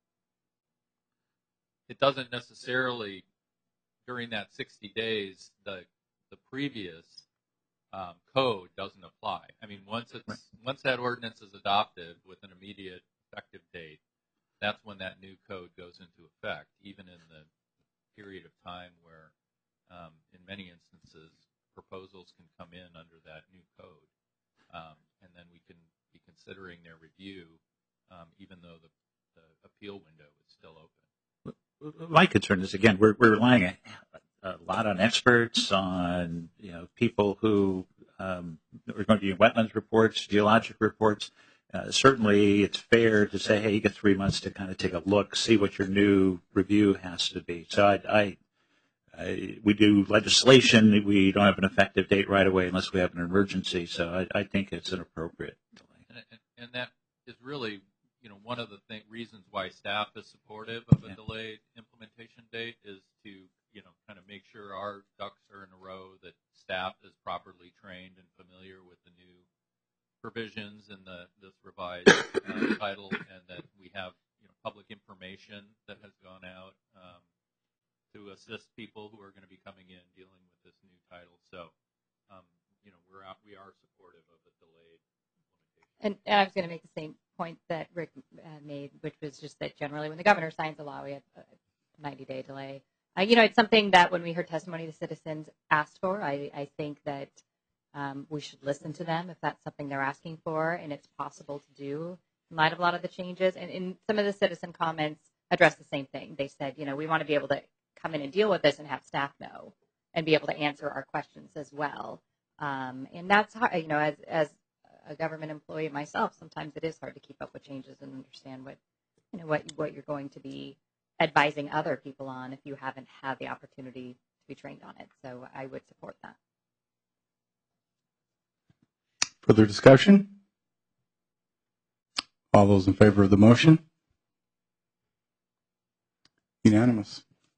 it doesn't necessarily, during that 60 days, the previous code doesn't apply. I mean, once that ordinance is adopted with an immediate effective date, that's when that new code goes into effect, even in the period of time where, in many instances, proposals can come in under that new code, and then we can be considering their review, even though the appeal window is still open. My concern is, again, we're relying a lot on experts, on people who are going to do wetlands reports, geologic reports. Certainly, it's fair to say, hey, you get 3 months to kind of take a look, see what your new review has to be. So we do legislation. We don't have an effective date right away unless we have an emergency. So I think it's an appropriate delay. And that is really, one of the reasons why staff is supportive of a delayed implementation date is to, kind of make sure our ducks are in a row, that staff is properly trained and familiar with the new provisions in this revised title, and that we have public information that has gone out to assist people who are going to be coming in dealing with this new title. So, we are supportive of a delayed implementation. And I was going to make the same point that Rick made, which was just that generally when the governor signs a law, we have a 90-day delay. It's something that when we heard testimony, the citizens asked for. I think that we should listen to them if that's something they're asking for, and it's possible to do in light of a lot of the changes. And in some of the citizen comments addressed the same thing. They said, we want to be able to come in and deal with this and have staff know and be able to answer our questions as well. And that's hard, as a government employee myself, sometimes it is hard to keep up with changes and understand what you're going to be advising other people on if you haven't had the opportunity to be trained on it. So I would support that. Further discussion? All those in favor of the motion? Unanimous.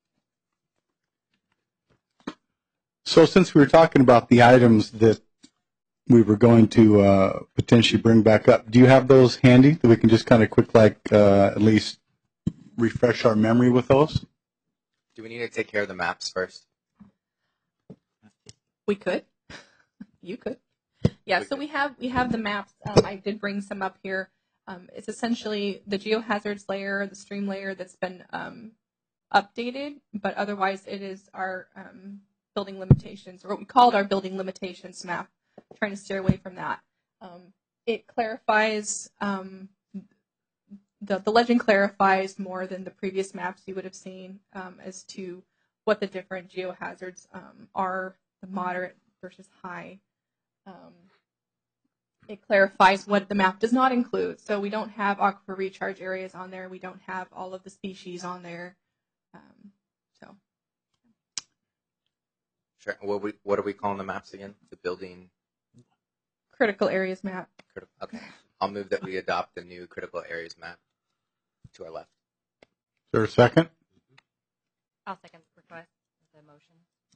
So since we were talking about the items that we were going to potentially bring back up, do you have those handy that we can just kind of at least refresh our memory with those? Do we need to take care of the maps first? We could. You could. Yeah, so we have the maps. I did bring some up here. It's essentially the geohazards layer, the stream layer that's been updated, but otherwise it is our building limitations, or what we called our building limitations map, trying to steer away from that. It clarifies, the legend clarifies more than the previous maps you would have seen as to what the different geohazards are, the moderate versus high. It clarifies what the map does not include. So we don't have aquifer recharge areas on there. We don't have all of the species on there. Sure. What are we calling the maps again? The building Critical areas map. Okay. I'll move that we adopt the new critical areas map to our left. Is there a second? I'll second the request, the motion.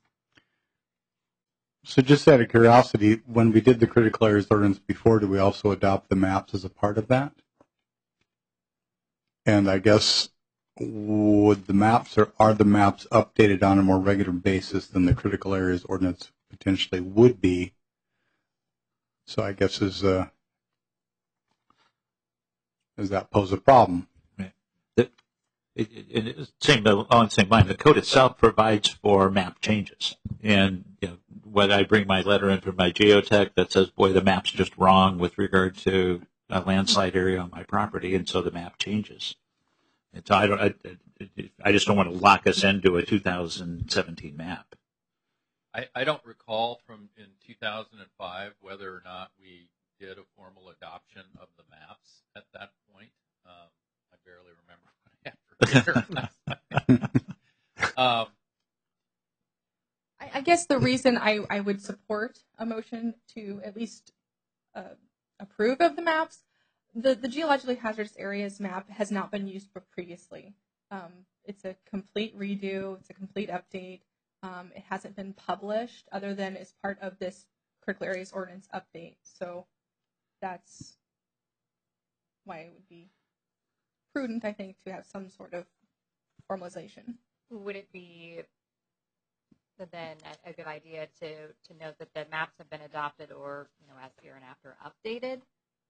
So just out of curiosity, when we did the critical areas ordinance before, did we also adopt the maps as a part of that? And I guess would the maps, or are the maps updated on a more regular basis than the critical areas ordinance potentially would be? So I guess does that pose a problem? On the same line, the code itself provides for map changes. And when I bring my letter in from my geotech that says, boy, the map's just wrong with regard to a landslide area on my property, and so the map changes. And so I just don't want to lock us into a 2017 map. I don't recall from in 2005 whether or not we did a formal adoption of the maps at that point. I barely remember what I had for dinner. I guess the reason I would support a motion to at least approve of the maps, the geologically hazardous areas map has not been used previously. It's a complete redo. It's a complete update. It hasn't been published other than as part of this critical areas ordinance update. So that's why it would be prudent, I think, to have some sort of formalization. Would it be then a good idea to note that the maps have been adopted or, as here and after updated?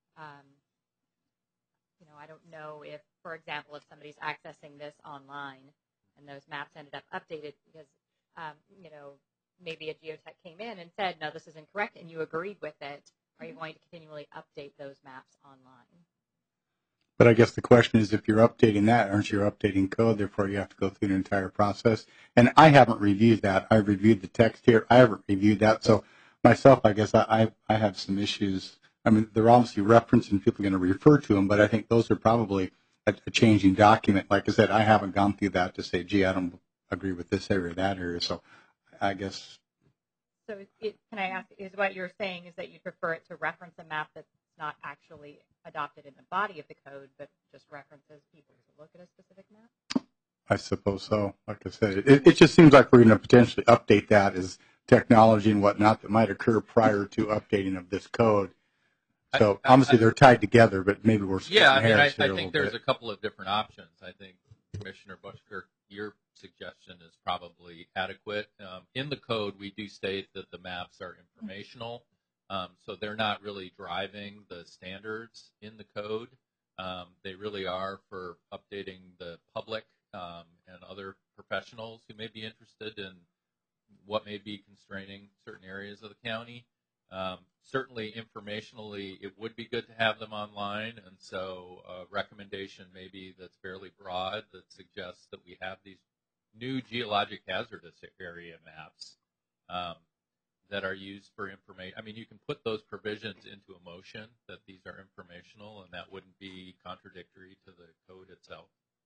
I don't know if, for example, if somebody's accessing this online and those maps ended up updated because, maybe a geotech came in and said, no, this is incorrect, and you agreed with it. Are you going to continually update those maps online? But I guess the question is, if you're updating that, aren't you updating code? Therefore, you have to go through an entire process. And I haven't reviewed that. I've reviewed the text here. I haven't reviewed that. So myself, I guess I have some issues. I mean, they're obviously referenced and people are going to refer to them, but I think those are probably a changing document. Like I said, I haven't gone through that to say, gee, I don't agree with this area or that area. So I guess. So can I ask, is what you're saying is that you prefer it to reference a map that's not actually adopted in the body of the code, but just references people to look at a specific map? I suppose so. Like I said, it just seems like we're going to potentially update that as technology and whatnot that might occur prior to updating of this code. So obviously they're tied together, but maybe we're splitting hairs here I think there's a couple of different options. I think Commissioner Bushkirk, your suggestion is probably adequate. In the code, we do state that the maps are informational, so they're not really driving the standards in the code. They really are for updating the public and other professionals who may be interested in what may be constraining certain areas of the county. Certainly, informationally, it would be good to have them online, and so a recommendation maybe that's fairly broad that suggests that we have these new geologic hazardous area maps that are used for information. I mean, you can put those provisions into a motion that these are informational, and that wouldn't be contradictory to the code itself.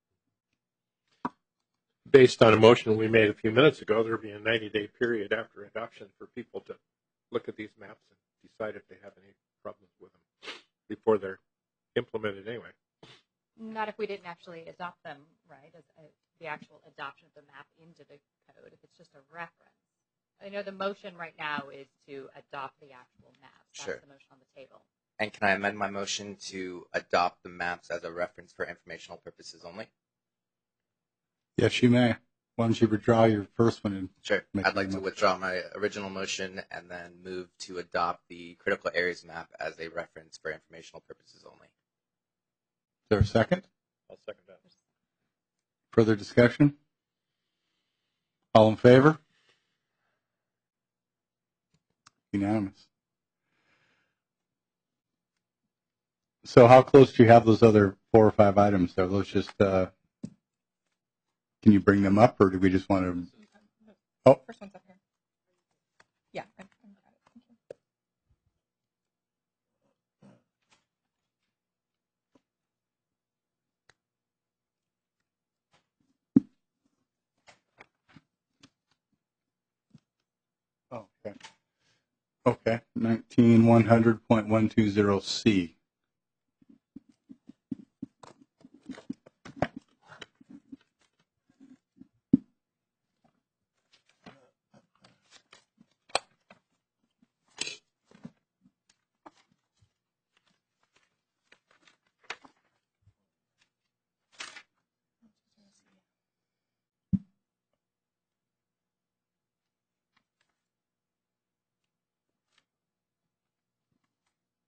Based on a motion we made a few minutes ago, there would be a 90-day period after adoption for people to look at these maps and decide if they have any problems with them before they're implemented anyway. Not if we didn't actually adopt them, right, as the actual adoption of the map into the code, if it's just a reference. I know the motion right now is to adopt the actual maps. That's Sure. the motion on the table. And can I amend my motion to adopt the maps as a reference for informational purposes only? Yes, you may. Why don't you withdraw your first one? And Sure. make I'd like a to motion. withdraw my original motion and then move to adopt the critical areas map as a reference for informational purposes only. Is there a second? I'll second that. Further discussion? All in favor? Unanimous. So how close do you have those other 4 or 5 items there? Those just, can you bring them up or do we just want to? Oh. First one's up here. Yeah, I've got it. Thank you. Oh, okay. Okay, 19100.120C.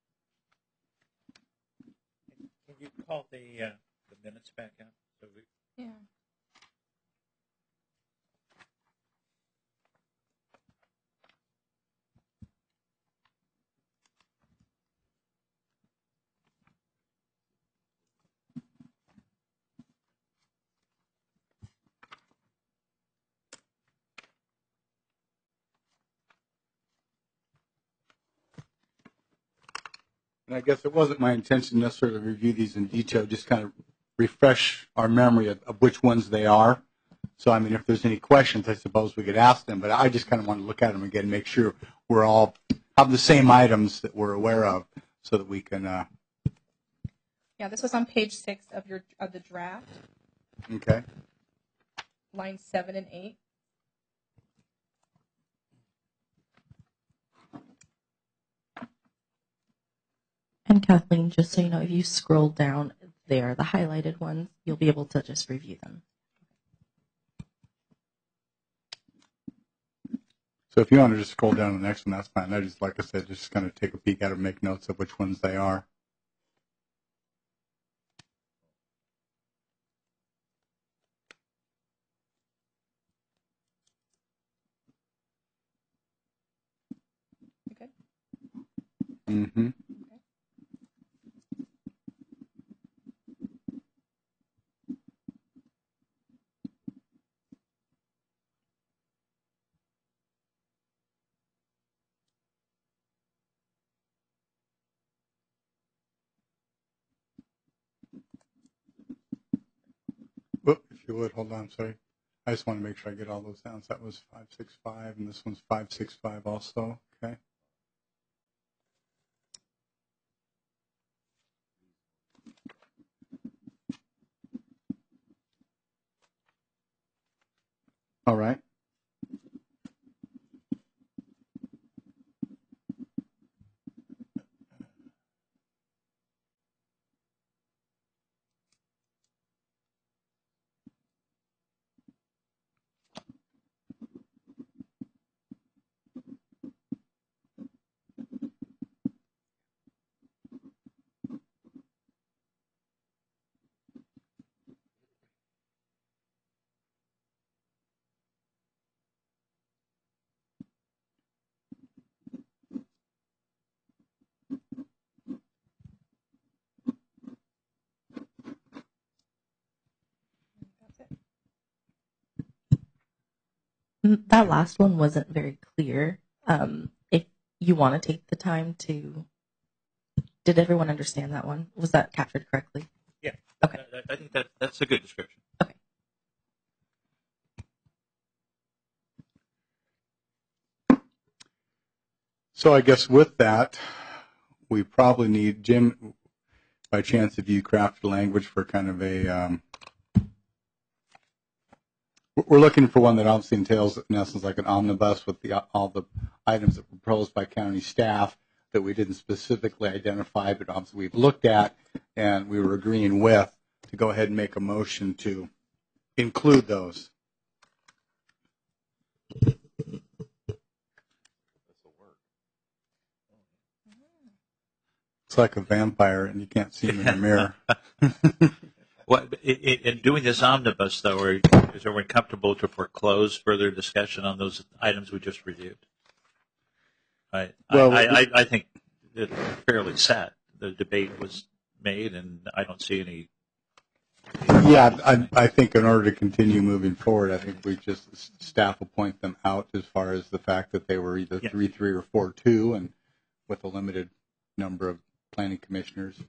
Can you call the minutes back out? So Yeah. And I guess it wasn't my intention necessarily to review these in detail, just kind of refresh our memory of which ones they are. So, I mean, if there's any questions, I suppose we could ask them, but I just kind of want to look at them again and make sure we're all have the same items that we're aware of so that we can, Yeah, this was on page 6 of the draft, okay. lines 7 and 8. And Kathleen, just so you know, if you scroll down there, the highlighted ones, you'll be able to just review them. So if you want to just scroll down to the next one, that's fine. I just, like I said, just kind of take a peek at it and make notes of which ones they are. You good? Mm-hmm. Whoop, if you would, hold on, sorry. I just want to make sure I get all those down. So that was 565, and this one's 565 also. Okay. All right. That's it. That last one wasn't very clear. If you want to take the time to, did everyone understand that one? Was that captured correctly? Yeah. Okay. I think that's a good description. Okay. So I guess with that, we probably need, Jim, by chance, if you crafted language for kind of a, we're looking for one that obviously entails, in essence, like an omnibus with all the items that were proposed by county staff that we didn't specifically identify, but obviously we've looked at and we were agreeing with, to go ahead and make a motion to include those. It's like a vampire and you can't see him in the mirror. Well, in doing this omnibus, though, are we comfortable to foreclose further discussion on those items we just reviewed? I think it's fairly set. The debate was made, and I don't see any. Yeah, I think in order to continue moving forward, I think we just staff will point them out as far as the fact that they were either 3-3 or 4-2, and with a limited number of planning commissioners.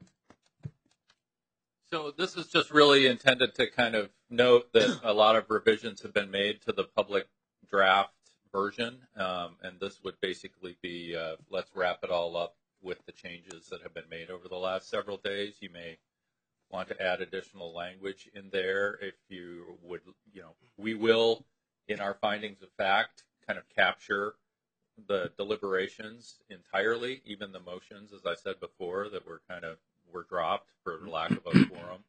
So this is just really intended to kind of note that a lot of revisions have been made to the public draft version, and this would basically be let's wrap it all up with the changes that have been made over the last several days. You may want to add additional language in there if you would, we will, in our findings of fact, kind of capture the deliberations entirely, even the motions, as I said before, that were dropped for lack of a quorum.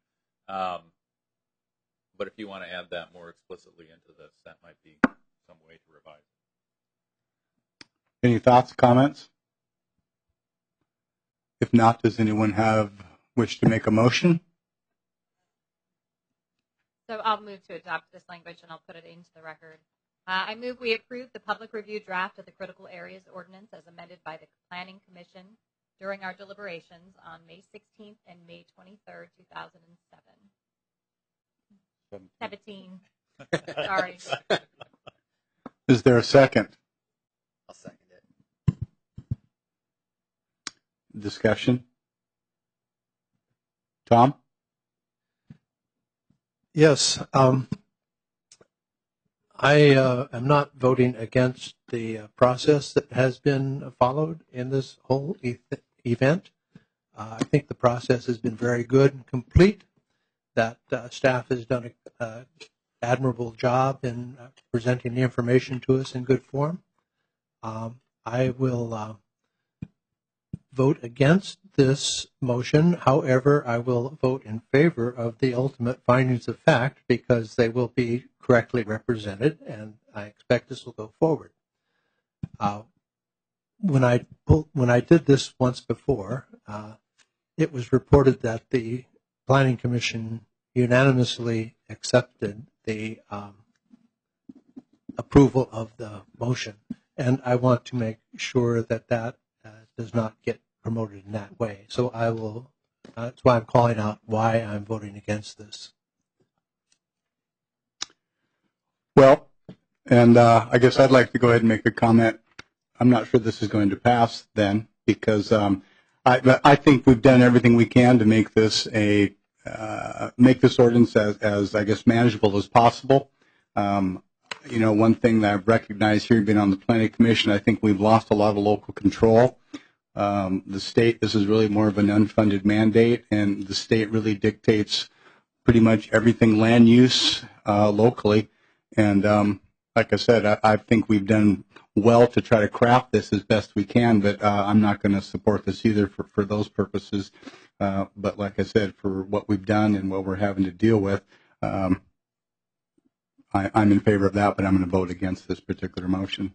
But if you want to add that more explicitly into this, that might be some way to revise it. Any thoughts, comments? If not, does anyone wish to make a motion? So I'll move to adopt this language and I'll put it into the record. I move we approve the public review draft of the critical areas ordinance as amended by the Planning Commission during our deliberations on May 16th and May 23rd, 2007. 17. Sorry. Is there a second? I'll second it. Discussion? Tom? Yes. I am not voting against the process that has been followed in this whole event. I think the process has been very good and complete, that staff has done an admirable job in presenting the information to us in good form. I will vote against this motion. However, I will vote in favor of the ultimate findings of fact because they will be correctly represented, and I expect this will go forward. When I did this once before, it was reported that the Planning Commission unanimously accepted the approval of the motion, and I want to make sure that that does not get promoted in that way. So I will. That's why I'm calling out why I'm voting against this. Well, and I guess I'd like to go ahead and make a comment. I'm not sure this is going to pass then, because I think we've done everything we can to make this ordinance as I guess manageable as possible. One thing that I've recognized here, being on the Planning Commission, I think we've lost a lot of local control. The state, this is really more of an unfunded mandate, and the state really dictates pretty much everything land use locally. And like I said, I think we've done well to try to craft this as best we can, but I'm not going to support this either for those purposes. But like I said, for what we've done and what we're having to deal with, I'm in favor of that, but I'm going to vote against this particular motion.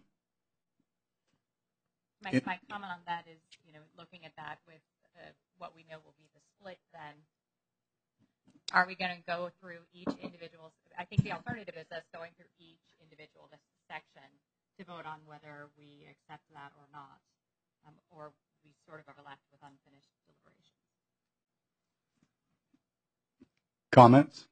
My comment on that is, looking at that with what we know will be the split, then are we going to go through each individual? I think the alternative is us going through each individual section to vote on whether we accept that or not, or we sort of overlap with unfinished deliberations. Comments?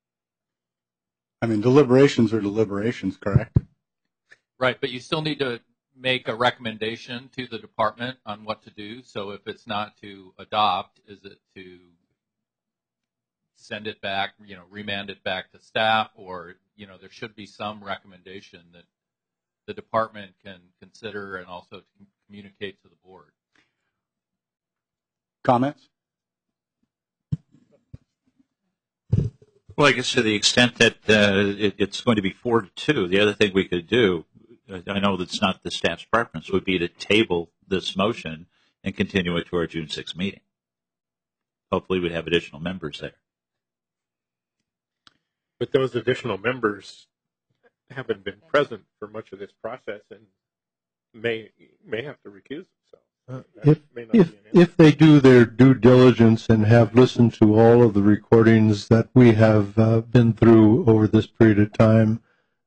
I mean, deliberations are deliberations, correct? Right, but you still need to make a recommendation to the department on what to do. So if it's not to adopt, is it to send it back, remand it back to staff, or, there should be some recommendation that the department can consider and also communicate to the board. Comments? Well, I guess to the extent that it's going to be 4-2, the other thing we could do, I know that's not the staff's preference, would be to table this motion and continue it to our June 6th meeting. Hopefully we'd have additional members there. But those additional members haven't been present for much of this process and may have to recuse themselves. If they do their due diligence and have listened to all of the recordings that we have been through over this period of time,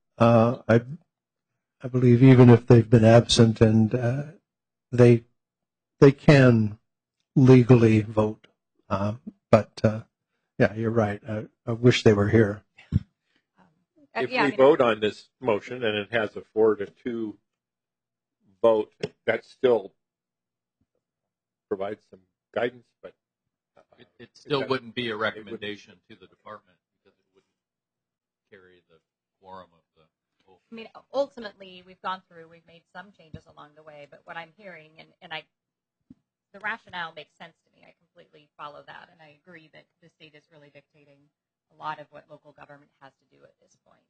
I believe even if they've been absent and they can legally vote. But yeah, you're right. I wish they were here. If we vote on this motion and it has a 4-2 vote, that still provides some guidance, but it still wouldn't be a recommendation to the department because it wouldn't carry the quorum of the whole. I mean, ultimately, we've made some changes along the way, but what I'm hearing, and the rationale makes sense to me. I completely follow that, and I agree that the state is really dictating a lot of what local government has to do at this point.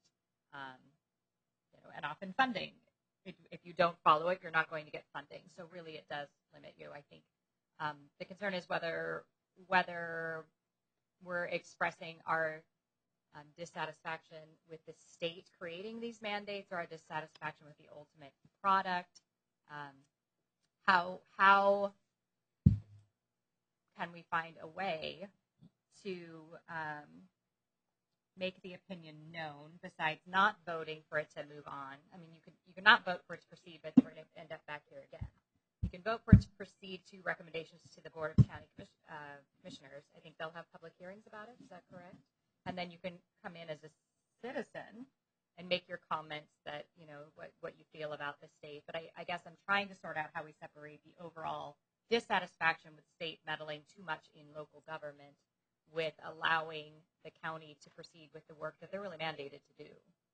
And often funding. If you don't follow it, you're not going to get funding. So really, it does limit you. I think the concern is whether we're expressing our dissatisfaction with the state creating these mandates or our dissatisfaction with the ultimate product. How can we find a way to make the opinion known besides not voting for it to move on? I mean, you can not vote for it to proceed, but for it to end up back here again. You can vote for it to proceed to recommendations to the Board of County Commissioners. I think they'll have public hearings about it. Is that correct? And then you can come in as a citizen and make your comments that, you know, what you feel about the state. But I guess I'm trying to sort out how we separate the overall dissatisfaction with state meddling too much in local government with allowing the county to proceed with the work that they're really mandated to do.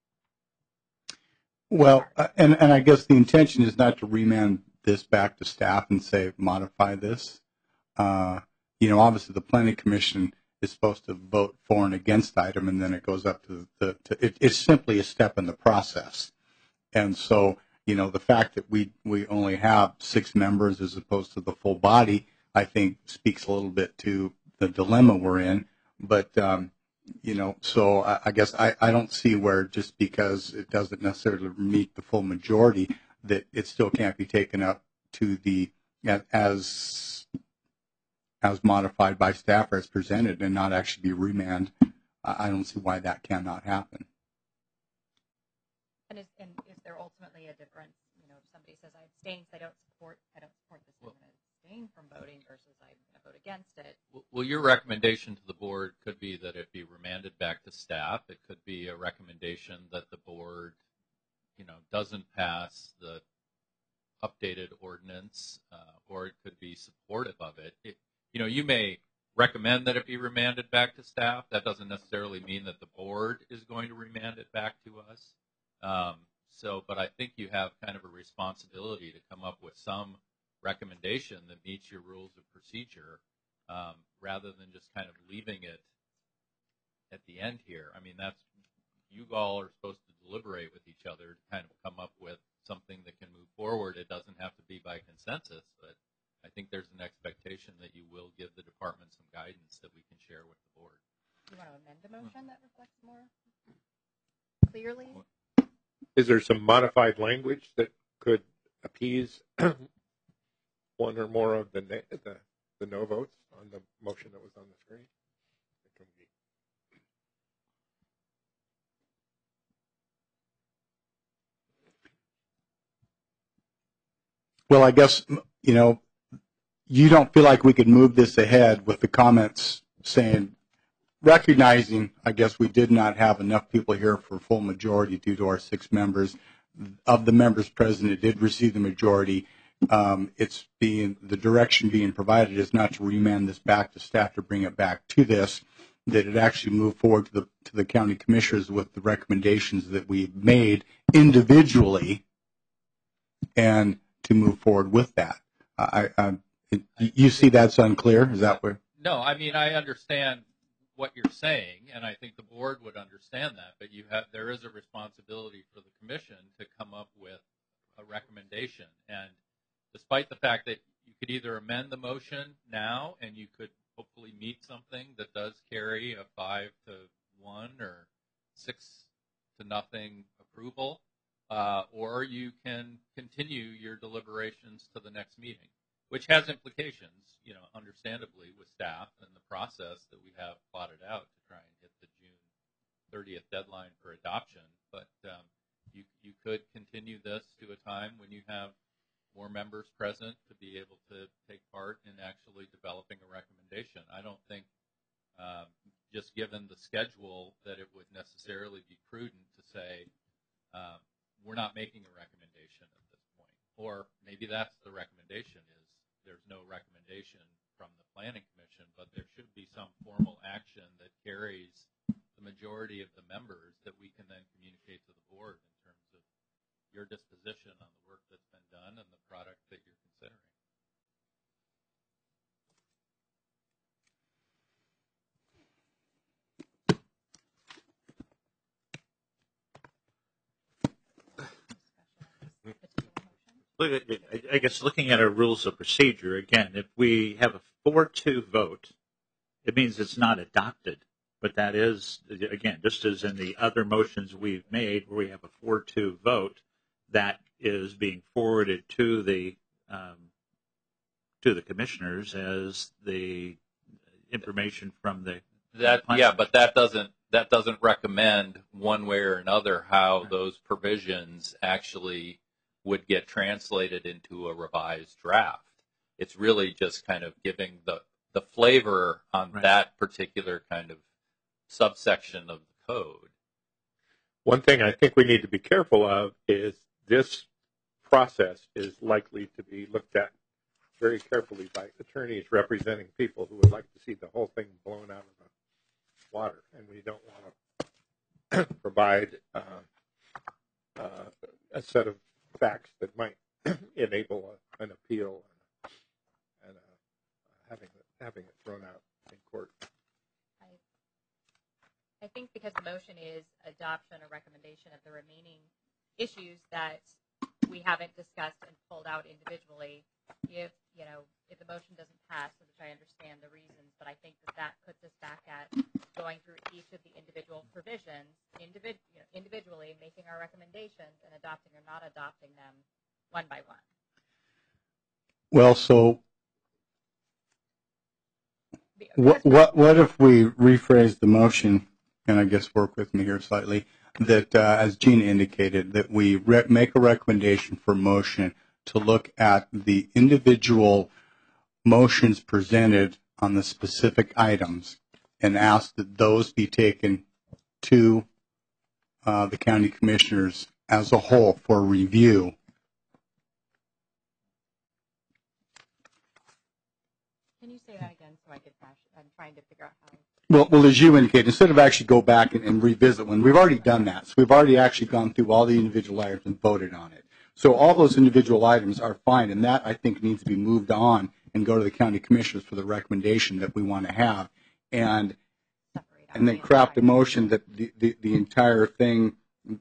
Well, and I guess the intention is not to remand this back to staff and say, modify this. You know, obviously the Planning Commission is supposed to vote for and against the item, and then it goes up to it's simply a step in the process. And so, you know, the fact that we only have 6 members as opposed to the full body, I think speaks a little bit to the dilemma we're in. But, you know, so I guess I don't see where just because it doesn't necessarily meet the full majority that it still can't be taken up to the as modified by staff or as presented and not actually be remanded. I don't see why that cannot happen. And is there ultimately a difference? You know, if somebody says I abstain, I don't support this, I'm going to abstain from voting versus I'm going to vote against it. Well, your recommendation to the board could be that it be remanded back to staff. It could be a recommendation that the board, you know, doesn't pass the updated ordinance, or it could be supportive of it. You know, you may recommend that it be remanded back to staff. That doesn't necessarily mean that the board is going to remand it back to us. But I think you have kind of a responsibility to come up with some recommendation that meets your rules of procedure, rather than just kind of leaving it at the end here. I mean, you all are supposed to deliberate with each other to kind of come up with something that can move forward. It doesn't have to be by consensus, but I think there's an expectation that you will give the department some guidance that we can share with the board. You want to amend the motion that reflects more clearly? Is there some modified language that could appease one or more of the no votes on the motion that was on the screen? Well, I guess, you know, you don't feel like we could move this ahead with the comments saying, recognizing, I guess, we did not have enough people here for full majority due to our 6 members. Of the members present, it did receive the majority. The direction being provided is not to remand this back to staff to bring it back to this, that it actually move forward to the county commissioners with the recommendations that we've made individually and to move forward with that. You see that's unclear? Is that where? No, I mean, I understand what you're saying, and I think the board would understand that, but there is a responsibility for the commission to come up with a recommendation. And despite the fact that you could either amend the motion now and you could hopefully meet something that does carry a 5-1 or 6-0 approval, or you can continue your deliberations to the next meeting, which has implications, you know, understandably with staff and the process that we have plotted out to try and hit the June 30th deadline for adoption. But you could continue this to a time when you have more members present to be able to take part in actually developing a recommendation. I don't think, just given the schedule, that it would necessarily be prudent to say, we're not making a recommendation at this point. Or maybe that's the recommendation, is there's no recommendation from the Planning Commission, but there should be some formal action that carries the majority of the members that we can then communicate to the board in terms of your disposition on the work that's been done and the product that you're considering. I guess looking at our rules of procedure, again, if we have a 4-2 vote, it means it's not adopted. But that is, again, just as in the other motions we've made where we have a 4-2 vote, that is being forwarded to the commissioners as the information from the Yeah, but that doesn't that doesn't recommend one way or another how those provisions actually would get translated into a revised draft. It's really just kind of giving the flavor on that particular kind of subsection of the code. One thing I think we need to be careful of is this process is likely to be looked at very carefully by attorneys representing people who would like to see the whole thing blown out of the water, and we don't want to provide a set of facts that might enable an appeal and having it thrown out in court. I think because the motion is adoption or recommendation of the remaining issues that we haven't discussed and pulled out individually, if the motion doesn't pass, which I understand the reasons, but I think that puts us back at going through each of the individual provisions individually, making our recommendations and adopting or not adopting them one by one. Well, so what if we rephrase the motion, and I guess work with me here slightly, that as Gina indicated, that we make a recommendation for motion to look at the individual motions presented on the specific items and ask that those be taken to the county commissioners as a whole for review. Can you say that again so I could catch it? I'm trying to figure out how. Well, as you indicated, instead of actually go back and revisit one, we've already done that. So we've already actually gone through all the individual items and voted on it. So all those individual items are fine, and that, I think, needs to be moved on and go to the county commissioners for the recommendation that we want to have, and then craft a motion that the entire thing,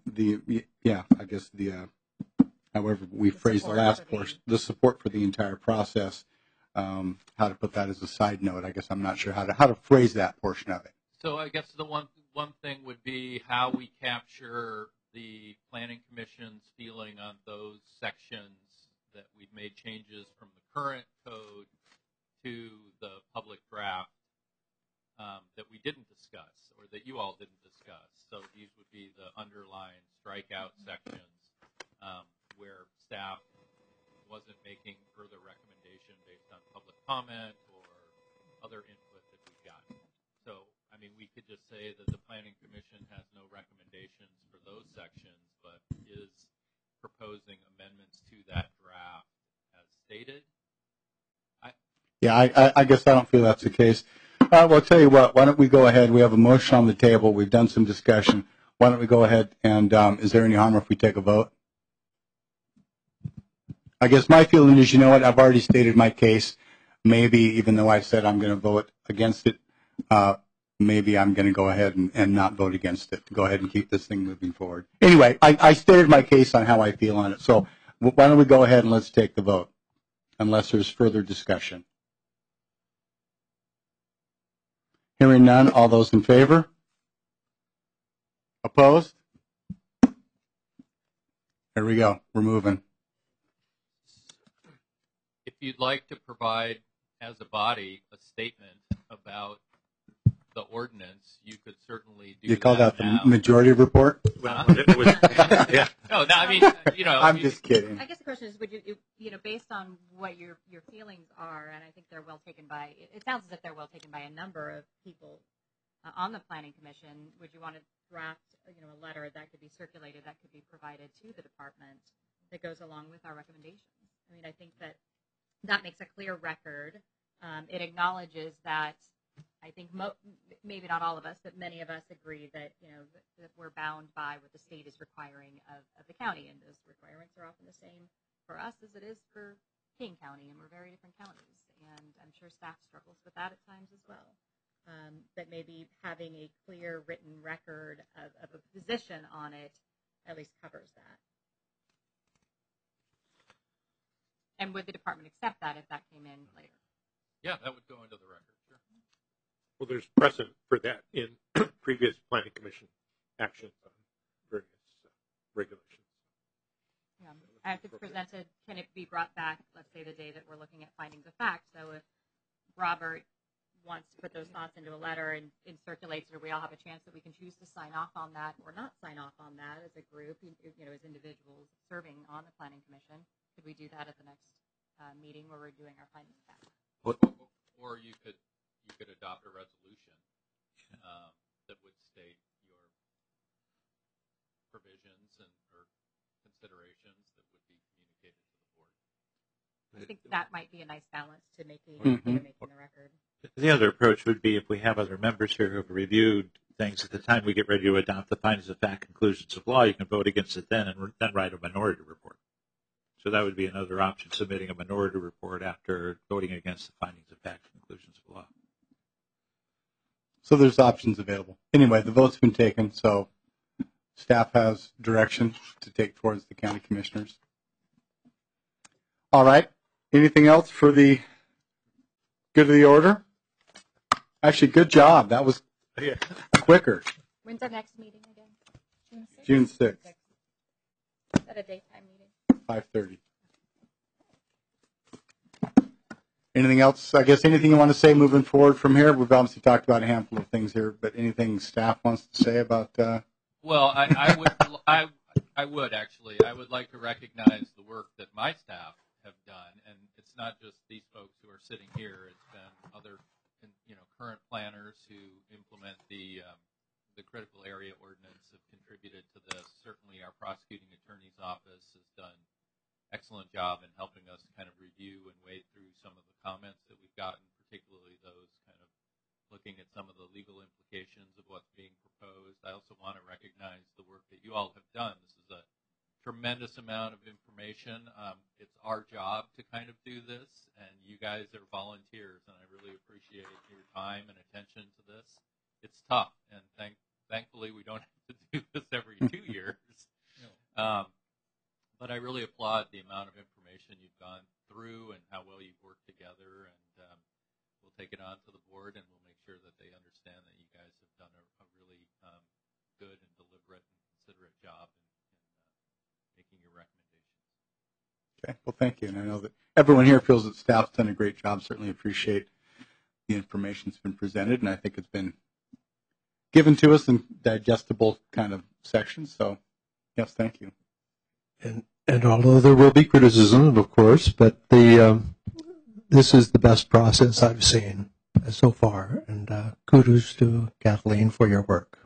however we phrase the last portion, the support for the entire process. How to put that as a side note. I guess I'm not sure how to phrase that portion of it. So I guess the one thing would be how we capture the Planning Commission's feeling on those sections that we've made changes from the current code to the public draft that we didn't discuss or that you all didn't discuss. So these would be the underlined strikeout sections where staff wasn't making further recommendation based on public comment or other input that we got. So, I mean, we could just say that the Planning Commission has no recommendations for those sections, but is proposing amendments to that draft as stated. I guess I don't feel that's the case. Well, I'll tell you what, why don't we go ahead? We have a motion on the table. We've done some discussion. Why don't we go ahead and is there any harm if we take a vote? I guess my feeling is, you know what, I've already stated my case. Maybe, even though I said I'm going to vote against it, maybe I'm going to go ahead and not vote against it, to go ahead and keep this thing moving forward. Anyway, I stated my case on how I feel on it. So why don't we go ahead and let's take the vote, unless there's further discussion. Hearing none, all those in favor? Opposed? Here we go. We're moving. If you'd like to provide, as a body, a statement about the ordinance, you could certainly do that. You call that now. the majority report? Well, it was, yeah. No, I mean, I'm just kidding. I guess the question is, would you, based on what your feelings are, and I think they're well taken by, it sounds as if they're well taken by a number of people on the Planning Commission, would you want to draft, a letter that could be circulated, that could be provided to the department that goes along with our recommendations? I mean, I think that makes a clear record. It acknowledges that I think maybe not all of us, but many of us agree that that we're bound by what the state is requiring of the county, and those requirements are often the same for us as it is for King County, and we're very different counties. And I'm sure staff struggles with that at times as well. But maybe having a clear written record of a position on it at least covers that. And would the department accept that if that came in later? Yeah, that would go into the record, sure. Well, there's precedent for that in previous Planning Commission actions on various regulations. Yeah. And if it's presented, can it be brought back, let's say the day that we're looking at findings of fact? So if Robert wants to put those thoughts into a letter and circulates it, or we all have a chance that we can choose to sign off on that or not sign off on that as a group, as individuals serving on the planning commission. Could we do that at the next meeting where we're doing our findings back? Or you could adopt a resolution that would state your provisions or considerations that would be communicated to the board. I think that might be a nice balance to making Mhm. making the record. The other approach would be if we have other members here who have reviewed things at the time we get ready to adopt the findings of fact, conclusions of law, you can vote against it then and then write a minority report. So that would be another option, submitting a minority report after voting against the findings of fact, conclusions of law. So there's options available. Anyway, the vote's been taken, so staff has direction to take towards the county commissioners. All right. Anything else for the good of the order? Actually, good job. That was quicker. When's our next meeting again? June 6th, Is that a daytime meeting? 5:30. Anything else? I guess anything you want to say moving forward from here? We've obviously talked about a handful of things here, but anything staff wants to say about Well, I would actually. I would like to recognize the work that my staff have done, and it's not just these folks who are sitting here. It's been other, current planners who implement the critical area ordinance have contributed to this. Certainly, our prosecuting attorney's office has done an excellent job in helping us kind of review and wade through some of the comments that we've gotten, particularly those kind of looking at some of the legal implications of what's being proposed. I also want to recognize the work that you all have done. This is a tremendous amount of information. It's our job to kind of do this, and you guys are volunteers, and I really appreciate your time and attention to this. It's tough, and thankfully we don't have to do this every 2 years. But I really applaud the amount of information you've gone through and how well you've worked together, and we'll take it on to the board, and we'll make sure that they understand that you guys have done a really good and deliberate and considerate job in making your recommendations. Okay, well, thank you. And I know that everyone here feels that staff's done a great job. Certainly appreciate the information that's been presented, and I think it's been given to us in digestible kind of sections. So, yes, thank you. And although there will be criticism, of course, but this is the best process I've seen so far. And kudos to Kathleen for your work.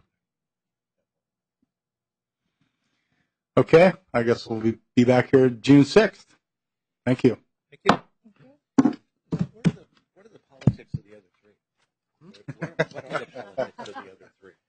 Okay, I guess we'll be back here June 6th. Thank you. Thank you. What are the politics of the other three? What are the politics of the other three?